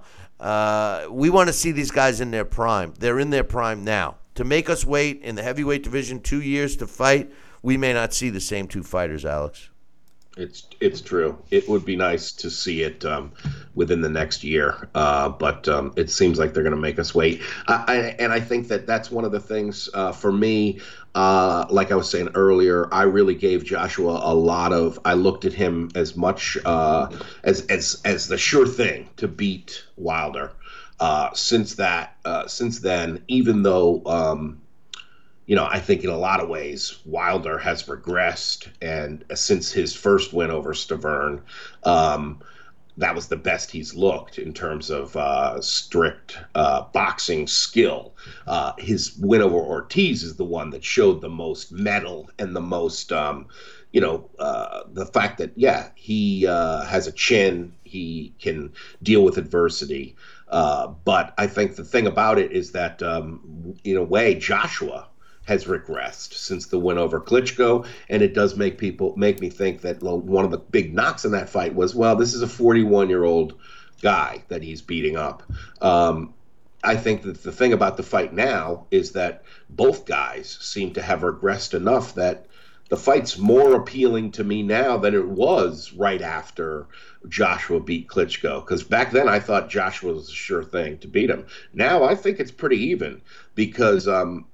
Uh, we want to see these guys in their prime. They're in their prime now. To make us wait in the heavyweight division two years to fight, we may not see the same two fighters, Alex. It's it's true. It would be nice to see it um, within the next year, uh, but um, it seems like they're going to make us wait. I, I, and I think that that's one of the things uh, for me. Uh, like I was saying earlier, I really gave Joshua a lot of. I looked at him as much uh, as as as the sure thing to beat Wilder. Uh, since that, uh, since then, even though. Um, You know, I think in a lot of ways, Wilder has regressed, and since his first win over Stavern, um, that was the best he's looked in terms of uh, strict uh, boxing skill. Uh, his win over Ortiz is the one that showed the most mettle and the most, um, you know, uh, the fact that, yeah, he uh, has a chin, he can deal with adversity. Uh, but I think the thing about it is that, um, in a way, Joshua has regressed since the win over Klitschko, and it does make people make me think that well, one of the big knocks in that fight was, well, this is a forty-one-year-old guy that he's beating up. Um, I think that the thing about the fight now is that both guys seem to have regressed enough that the fight's more appealing to me now than it was right after Joshua beat Klitschko. Because back then I thought Joshua was a sure thing to beat him. Now I think it's pretty even because um,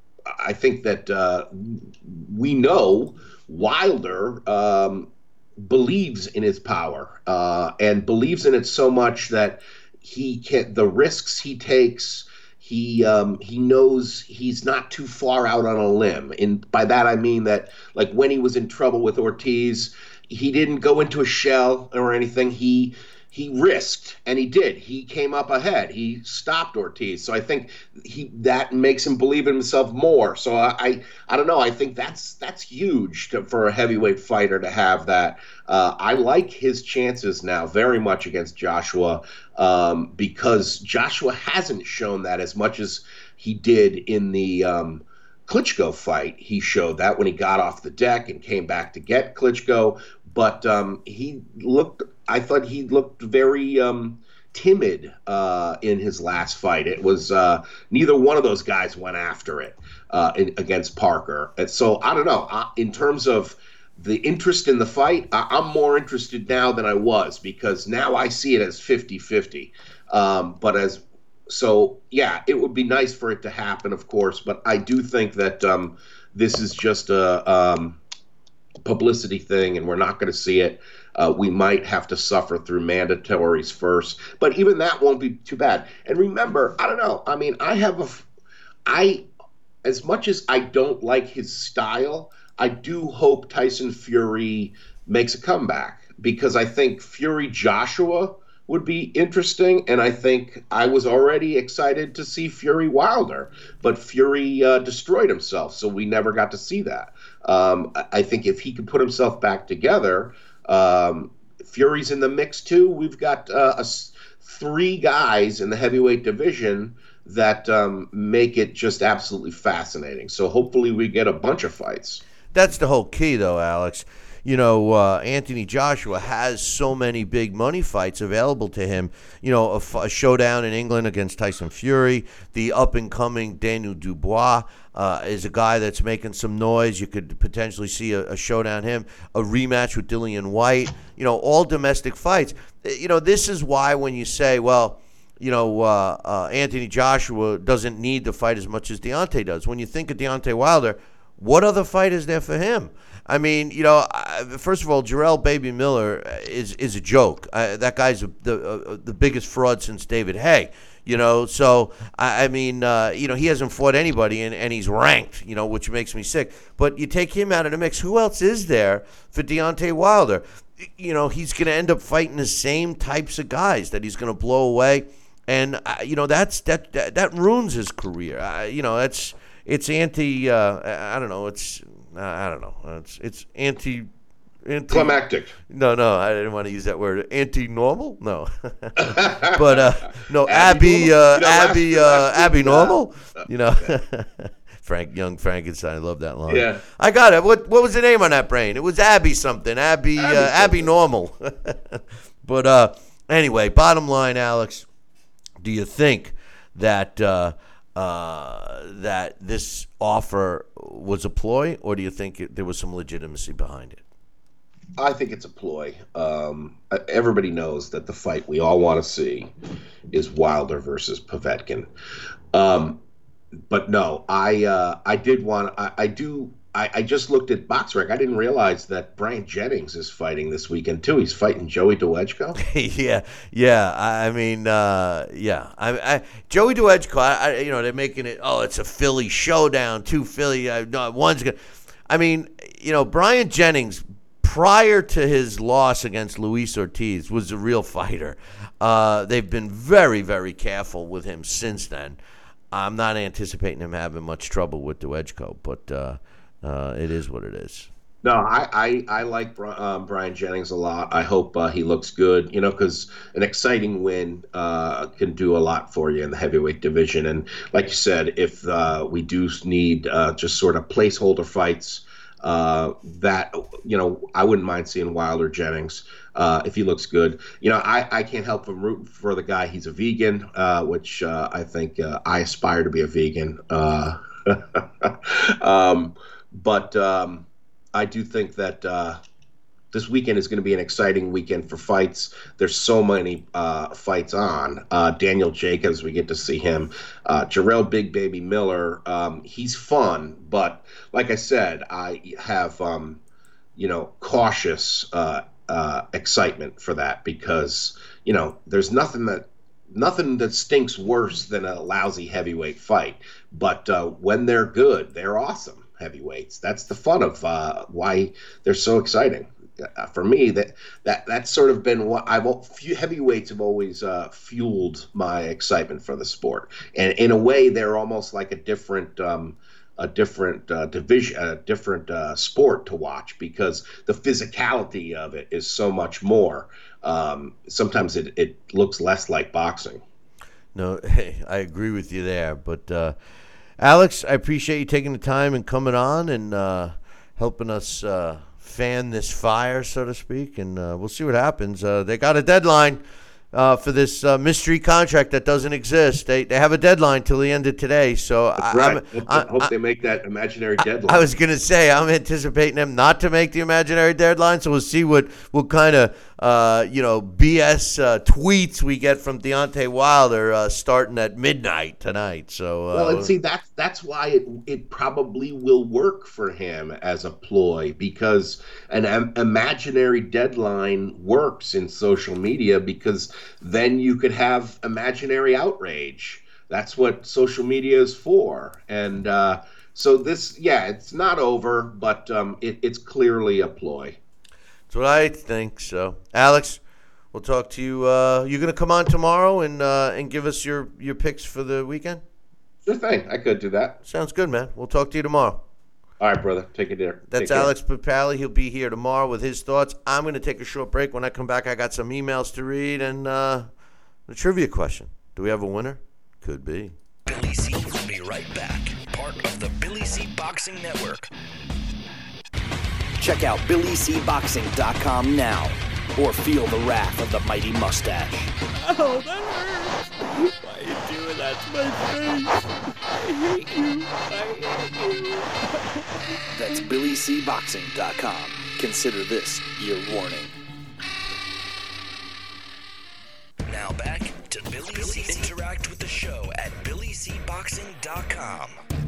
I think that uh, we know Wilder um, believes in his power uh, and believes in it so much that he can the risks he takes. He um, he knows he's not too far out on a limb. And by that I mean that, like when he was in trouble with Ortiz, he didn't go into a shell or anything. He he risked, and he did. He came up ahead. He stopped Ortiz. So I think he that makes him believe in himself more. So I I, I don't know. I think that's that's huge to, for a heavyweight fighter to have that. Uh, I like his chances now very much against Joshua um, because Joshua hasn't shown that as much as he did in the um, Klitschko fight. He showed that when he got off the deck and came back to get Klitschko. But um, he looked, I thought he looked very um, timid uh, in his last fight. It was uh, neither one of those guys went after it uh, in, against Parker. And so I don't know. I, in terms of the interest in the fight, I, I'm more interested now than I was because now I see it as fifty-fifty. Um, but as so, yeah, it would be nice for it to happen, of course. But I do think that um, this is just a um, publicity thing, and we're not going to see it. Uh, we might have to suffer through mandatories first, but even that won't be too bad. And remember, I don't know. I mean, I have a, I, as much as I don't like his style, I do hope Tyson Fury makes a comeback because I think Fury Joshua would be interesting, and I think I was already excited to see Fury Wilder, but Fury uh, destroyed himself, so we never got to see that. Um, I think if he could put himself back together, um, Fury's in the mix too. We've got uh, a, three guys in the heavyweight division that um, make it just absolutely fascinating. So hopefully we get a bunch of fights. That's the whole key, though, Alex. You know, uh, Anthony Joshua has so many big money fights available to him. You know, a, a showdown in England against Tyson Fury. The up-and-coming Daniel Dubois uh, is a guy that's making some noise. You could potentially see a, a showdown him. A rematch with Dillian White. You know, all domestic fights. You know, this is why when you say, well, you know, uh, uh, Anthony Joshua doesn't need to fight as much as Deontay does. When you think of Deontay Wilder, what other fight is there for him? I mean, you know, first of all, Jarrell Baby Miller is is a joke. Uh, that guy's a, the uh, the biggest fraud since David Haye. You know, so I, I mean, uh, you know, he hasn't fought anybody, and, and he's ranked. You know, which makes me sick. But you take him out of the mix. Who else is there for Deontay Wilder? You know, he's going to end up fighting the same types of guys that he's going to blow away, and uh, you know, that's that, that that ruins his career. Uh, you know, that's it's anti. Uh, I don't know. It's I don't know. It's it's anti. Anti- Climactic. No, no, I didn't want to use that word. Anti-normal? No. but, uh, no, Abby, uh, you know, Abby, last, uh, last Abby Normal? Uh, you know, Frank, young Frankenstein. I love that line. Yeah. I got it. What What was the name on that brain? It was Abby something. Abby, Abby, uh, Abby Normal. But, uh, anyway, bottom line, Alex, do you think that, uh, uh, that this offer was a ploy, or do you think it, there was some legitimacy behind it? I think it's a ploy. Um, everybody knows that the fight we all want to see is Wilder versus Povetkin. Um, but no, I uh, I did want I, I do I, I just looked at BoxRec. I didn't realize that Brian Jennings is fighting this weekend too. He's fighting Joey Dwejko. yeah, yeah. I mean, uh, yeah. I, I Joey Dwejko. I, I, you know, they're making it. Oh, it's a Philly showdown. Two Philly. Uh, no, one's gonna. I mean, you know, Brian Jennings, prior to his loss against Luis Ortiz, was a real fighter. Uh, they've been very, very careful with him since then. I'm not anticipating him having much trouble with Dwejko, but uh, uh, it is what it is. No, I, I, I like um, Brian Jennings a lot. I hope uh, he looks good, you know, because an exciting win uh, can do a lot for you in the heavyweight division. And like you said, if uh, we do need uh, just sort of placeholder fights, Uh, that, you know, I wouldn't mind seeing Wilder Jennings uh, if he looks good. You know, I, I can't help but root for the guy. He's a vegan, uh, which uh, I think uh, I aspire to be a vegan. Uh, um, but um, I do think that uh, this weekend is going to be an exciting weekend for fights. There's so many uh, fights on. Uh, Daniel Jacobs, we get to see him. Uh, Jarrell Big Baby Miller, um, he's fun, but like I said, I have, um, you know, cautious uh, uh, excitement for that because, you know, there's nothing that nothing that stinks worse than a lousy heavyweight fight. But uh, when they're good, they're awesome heavyweights. That's the fun of uh, why they're so exciting. Uh, for me, that that that's sort of been what I've heavyweights have always uh, fueled my excitement for the sport, and in a way, they're almost like a different um, a different uh, division, a different uh, sport to watch because the physicality of it is so much more. Um, sometimes it it looks less like boxing. No, hey, I agree with you there, but uh, Alex, I appreciate you taking the time and coming on and uh, helping us. Uh, fan this fire, so to speak, and uh, we'll see what happens. Uh, they got a deadline uh, for this uh, mystery contract that doesn't exist. They they have a deadline till the end of today. So That's I, right. I'm, hope, I, hope I, they make that imaginary deadline. I, I was gonna say I'm anticipating them not to make the imaginary deadline. So we'll see what what kind of uh, you know B S uh, tweets we get from Deontay Wilder uh, starting at midnight tonight. So uh, well, and see that's that's why it it probably will work for him as a ploy because an um, imaginary deadline works in social media because then you could have imaginary outrage. That's what social media is for. And uh, so this, yeah, it's not over, but um, it, it's clearly a ploy. That's what I think. So, Alex, we'll talk to you. Uh, you're going to come on tomorrow and uh, and give us your, your picks for the weekend? Sure thing. I could do that. Sounds good, man. We'll talk to you tomorrow. All right, brother. Take it there. That's Take Alex Papali. He'll be here tomorrow with his thoughts. I'm going to take a short break. When I come back, I got some emails to read and uh, a trivia question. Do we have a winner? Could be. Billy C will be right back. Part of the Billy C Boxing Network. Check out Billy C Boxing dot com now, or feel the wrath of the mighty mustache. Oh, that hurts. Why are you doing that to my face? I hate you. I hate you. That's Billy C Boxing dot com. Consider this your warning. Now back to Billy, Billy C. Interact with the show at Billy C Boxing dot com.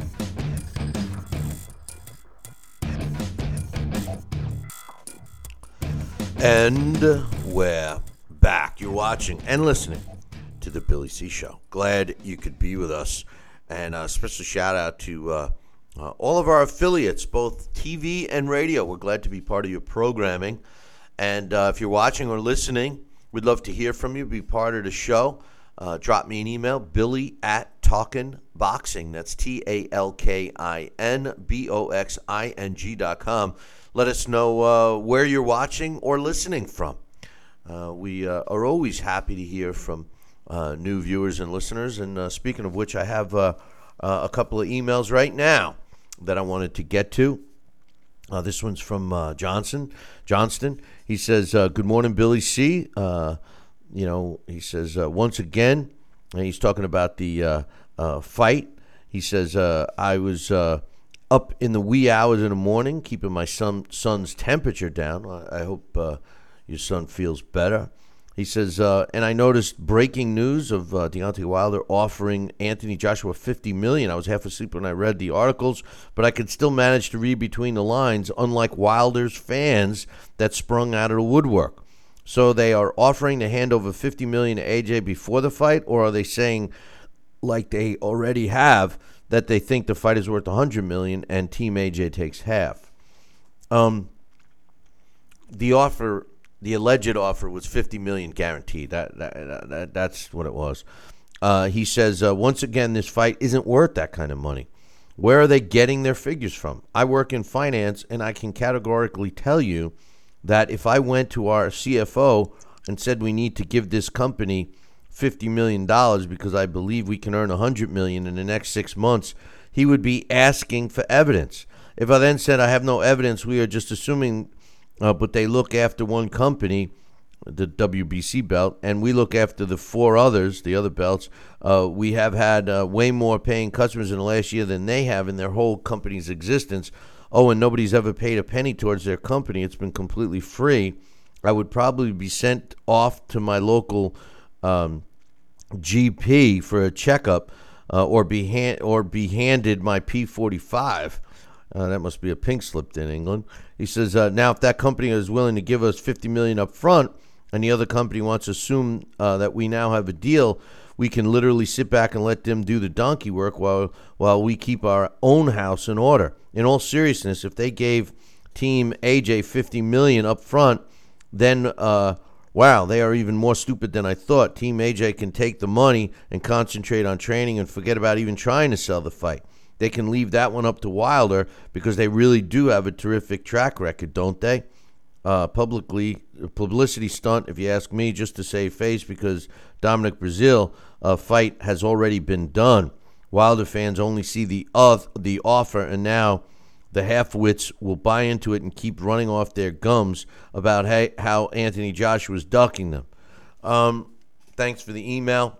And we're back. You're watching and listening to the Billy C Show. Glad you could be with us. And a special shout out to uh, uh, all of our affiliates, both T V and radio. We're glad to be part of your programming. And uh, if you're watching or listening, we'd love to hear from you, be part of the show. Uh, drop me an email, billy at Talkin' Boxing. That's T A L K I N B O X I N G dot com. Let us know uh, where you're watching or listening from. Uh, we uh, are always happy to hear from uh, new viewers and listeners. And uh, speaking of which, I have uh, uh, a couple of emails right now that I wanted to get to. Uh, this one's from uh, Johnson, Johnston. He says, uh, good morning, Billy C. Uh, you know, he says, uh, once again, and he's talking about the uh, uh, fight. He says, uh, I was uh, up in the wee hours in the morning, keeping my son, son's temperature down. I, I hope uh, your son feels better. He says, uh, and I noticed breaking news of uh, Deontay Wilder offering Anthony Joshua fifty million dollars. I was half asleep when I read the articles, but I could still manage to read between the lines, unlike Wilder's fans that sprung out of the woodwork. So they are offering to hand over fifty million dollars to A J before the fight, or are they saying, like they already have, that they think the fight is worth one hundred million dollars and Team A J takes half? Um, the offer... The alleged offer was fifty million dollars guaranteed. That, that, that That's what it was. Uh, he says, uh, once again, this fight isn't worth that kind of money. Where are they getting their figures from? I work in finance, and I can categorically tell you that if I went to our C F O and said we need to give this company fifty million dollars because I believe we can earn one hundred million dollars in the next six months, he would be asking for evidence. If I then said I have no evidence, we are just assuming... Uh, but they look after one company, the W B C belt, and we look after the four others, the other belts. Uh, we have had uh, way more paying customers in the last year than they have in their whole company's existence. Oh, and nobody's ever paid a penny towards their company. It's been completely free. I would probably be sent off to my local um, G P for a checkup uh, or be hand- or be handed my P forty-five. Uh, that must be a pink slip in England. He says, uh, now if that company is willing to give us fifty million dollars up front and the other company wants to assume uh, that we now have a deal, we can literally sit back and let them do the donkey work while while we keep our own house in order. In all seriousness, if they gave Team A J fifty million dollars up front, then, uh, wow, they are even more stupid than I thought. Team A J can take the money and concentrate on training and forget about even trying to sell the fight. They can leave that one up to Wilder because they really do have a terrific track record, don't they? Uh, publicly, publicity stunt, if you ask me, just to save face because Dominic Brazil uh, fight has already been done. Wilder fans only see the uh, the offer, and now the half-wits will buy into it and keep running off their gums about hey, how Anthony Joshua is ducking them. Um, thanks for the email.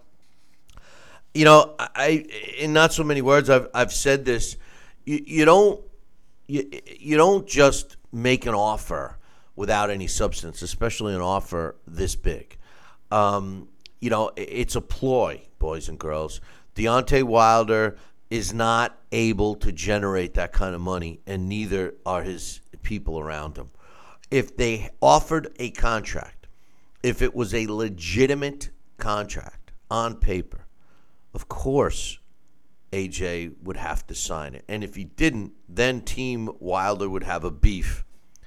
You know, I in not so many words, I've I've said this. You, you don't you, you don't just make an offer without any substance, especially an offer this big. Um, you know, it's a ploy, boys and girls. Deontay Wilder is not able to generate that kind of money, and neither are his people around him. If they offered a contract, if it was a legitimate contract on paper, of course, A J would have to sign it. And if he didn't, then Team Wilder would have a beef.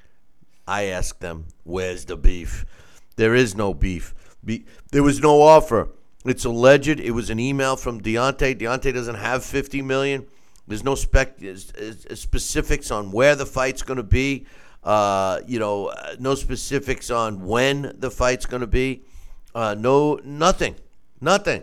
I asked them, where's the beef? There is no beef. Be- there was no offer. It's alleged. It was an email from Deontay. Deontay doesn't have fifty million dollars. There's no spec- specifics on where the fight's going to be. Uh, you know, no specifics on when the fight's going to be. Uh, no, nothing. Nothing.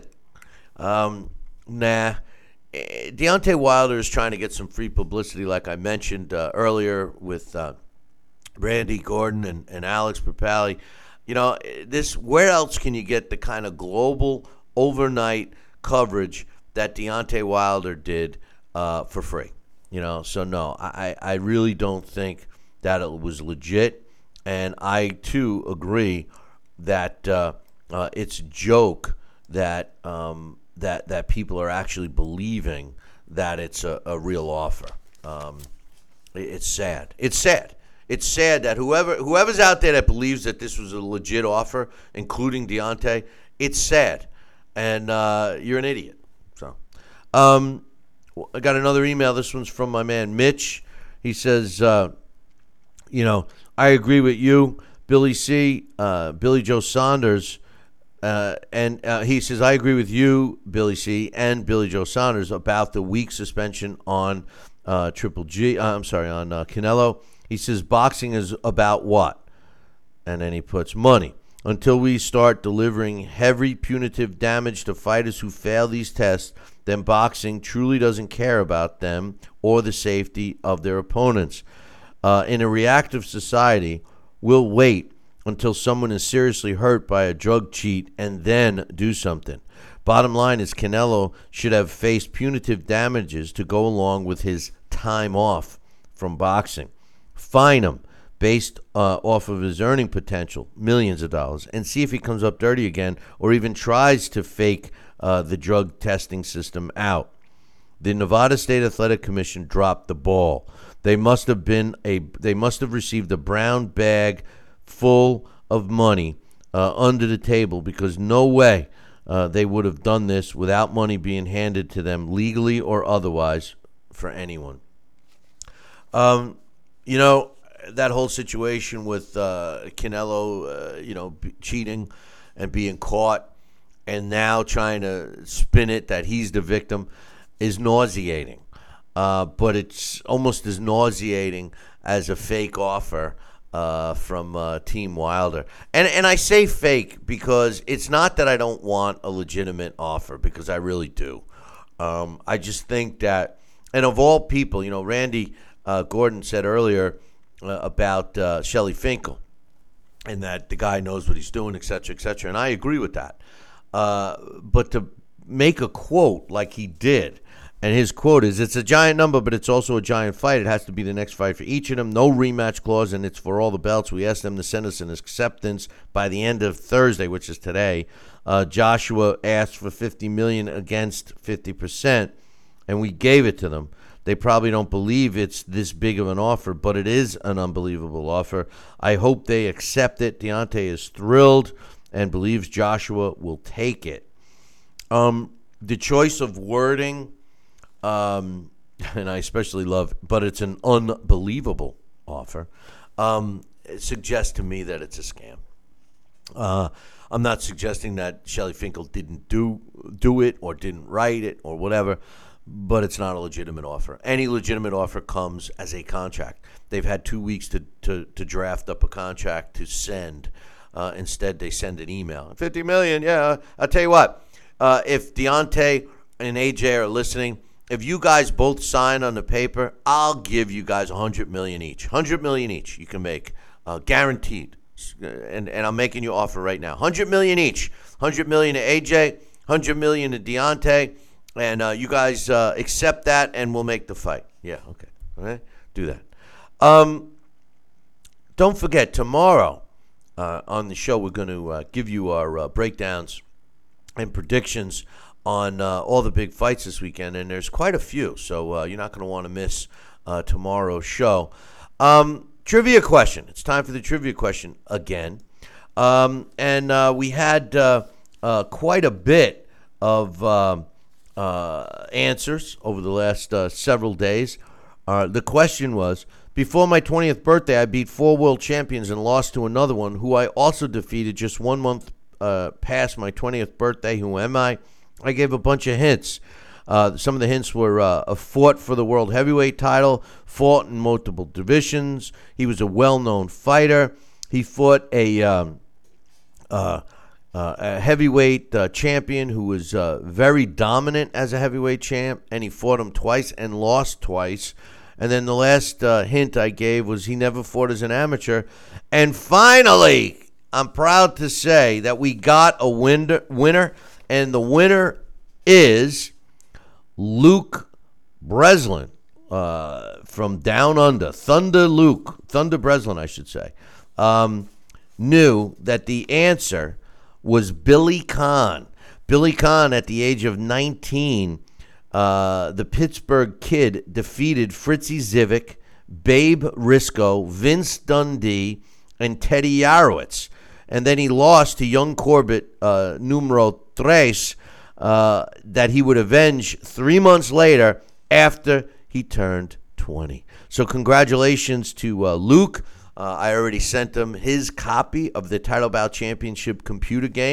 Um, nah. Deontay Wilder is trying to get some free publicity, like I mentioned uh, earlier with uh, Randy Gordon and, and Alex Papali. You know, this. Where else can you get the kind of global overnight coverage that Deontay Wilder did uh, for free? You know, so no, I, I really don't think that it was legit, and I too agree that uh, uh, it's a joke that. Um, that that people are actually believing that it's a, a real offer. Um, it, it's sad. It's sad. It's sad that whoever whoever's out there that believes that this was a legit offer, including Deontay, it's sad. And uh, you're an idiot. So, um, I got another email. This one's from my man Mitch. He says, uh, you know, I agree with you, Billy C. Uh, Billy Joe Saunders Uh, and uh, he says, I agree with you, Billy C. and Billy Joe Saunders about the week suspension on uh, Triple G. Uh, I'm sorry, on uh, Canelo. He says, boxing is about what? And then he puts money. Until we start delivering heavy punitive damage to fighters who fail these tests, then boxing truly doesn't care about them or the safety of their opponents. Uh, in a reactive society, we'll wait until someone is seriously hurt by a drug cheat and then do something. Bottom line is Canelo should have faced punitive damages to go along with his time off from boxing. Fine him based uh, off of his earning potential, millions of dollars, and see if he comes up dirty again or even tries to fake uh, the drug testing system out. The Nevada State Athletic Commission dropped the ball. They must have been a they must have received a brown bag full of money uh, under the table, because no way uh, they would have done this without money being handed to them legally or otherwise for anyone. Um, you know, that whole situation with uh, Canelo, uh, you know, b- cheating and being caught and now trying to spin it that he's the victim is nauseating. Uh, but it's almost as nauseating as a fake offer uh, from uh, Team Wilder. And and I say fake because it's not that I don't want a legitimate offer, because I really do. Um, I just think that, and of all people, you know, Randy uh, Gordon said earlier uh, about uh, Shelly Finkel, and that the guy knows what he's doing, et cetera, et cetera. And I agree with that. Uh, but to make a quote like he did, and his quote is, it's a giant number, but it's also a giant fight. It has to be the next fight for each of them. No rematch clause, and it's for all the belts. We asked them to send us an acceptance by the end of Thursday, which is today. Uh, Joshua asked for fifty million dollars against fifty percent, and we gave it to them. They probably don't believe it's this big of an offer, but it is an unbelievable offer. I hope they accept it. Deontay is thrilled and believes Joshua will take it. Um, the choice of wording, um, and I especially love, but it's an unbelievable offer, um, it suggests to me that it's a scam. Uh, I'm not suggesting that Shelly Finkel didn't do do it or didn't write it or whatever, but it's not a legitimate offer. Any legitimate offer comes as a contract. They've had two weeks to, to, to draft up a contract to send. Uh, instead, they send an email. fifty million dollars, yeah. I'll tell you what. Uh, if Deontay and A J are listening, if you guys both sign on the paper, I'll give you guys one hundred million dollars each. one hundred million dollars each you can make, uh, guaranteed. And and I'm making you an offer right now. one hundred million dollars each. one hundred million dollars to A J, one hundred million dollars to Deontay. And uh, you guys uh, accept that, and we'll make the fight. Yeah, okay. All right? Do that. Um, don't forget, tomorrow uh, on the show, we're going to uh, give you our uh, breakdowns and predictions on uh, all the big fights this weekend, and there's quite a few, so uh, you're not going to want to miss uh, tomorrow's show. Um, trivia question. It's time for the trivia question again. Um, and uh, we had uh, uh, quite a bit of uh, uh, answers over the last uh, several days. Uh, the question was, before my twentieth birthday, I beat four world champions and lost to another one who I also defeated just one month uh, past my twentieth birthday. Who am I? I gave a bunch of hints. Uh, some of the hints were uh, a fought for the world heavyweight title, fought in multiple divisions. He was a well-known fighter. He fought a, um, uh, uh, a heavyweight uh, champion who was uh, very dominant as a heavyweight champ, and he fought him twice and lost twice. And then the last uh, hint I gave was he never fought as an amateur. And finally, I'm proud to say that we got a win- winner, and the winner is Luke Breslin uh, from Down Under. Thunder Luke, Thunder Breslin, I should say, um, knew that the answer was Billy Conn. Billy Conn, at the age of nineteen, uh, the Pittsburgh Kid defeated Fritzy Zivic, Babe Risco, Vince Dundee, and Teddy Yarowitz. And then he lost to young Corbett, uh, numero tres, uh, that he would avenge three months later after he turned twenty. So congratulations to uh, Luke. Uh, I already sent him his copy of the Title Bout Championship computer game.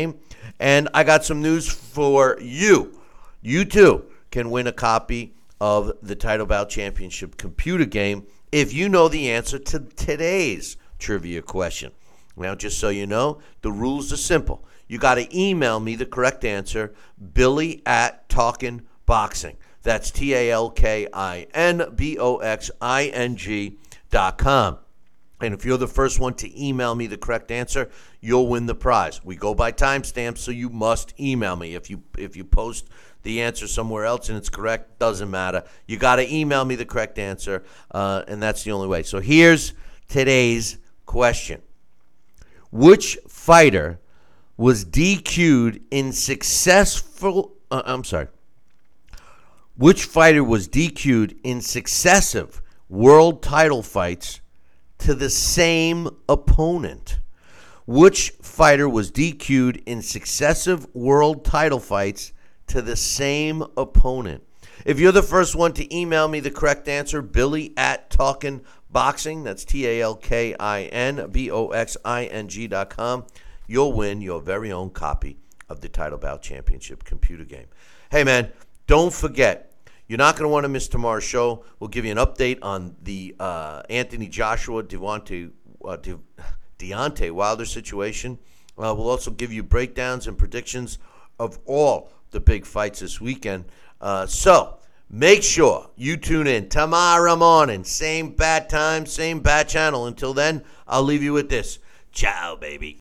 And I got some news for you. You too can win a copy of the Title Bout Championship computer game if you know the answer to today's trivia question. Now, just so you know, the rules are simple. You got to email me the correct answer, Billy at Talkin' Boxing. That's T A L K I N B O X I N G dot com. And if you're the first one to email me the correct answer, you'll win the prize. We go by timestamps, so you must email me. If you if you post the answer somewhere else and it's correct, doesn't matter. You got to email me the correct answer, uh, and that's the only way. So here's today's question. Which fighter was D Q'd in successful... Uh, I'm sorry. Which fighter was D Q'd in successive world title fights to the same opponent? Which fighter was D Q'd in successive world title fights to the same opponent? If you're the first one to email me the correct answer, Billy at Talkin' Boxing, that's T A L K I N B O X I N G dot com, you'll win your very own copy of the Title Bout Championship computer game. Hey, man, don't forget, you're not going to want to miss tomorrow's show. We'll give you an update on the uh, Anthony Joshua Devontae, uh, De- Deontay Wilder situation. Uh, we'll also give you breakdowns and predictions of all the big fights this weekend. Uh, so make sure you tune in tomorrow morning. Same bat time, same bat channel. Until then, I'll leave you with this. Ciao, baby.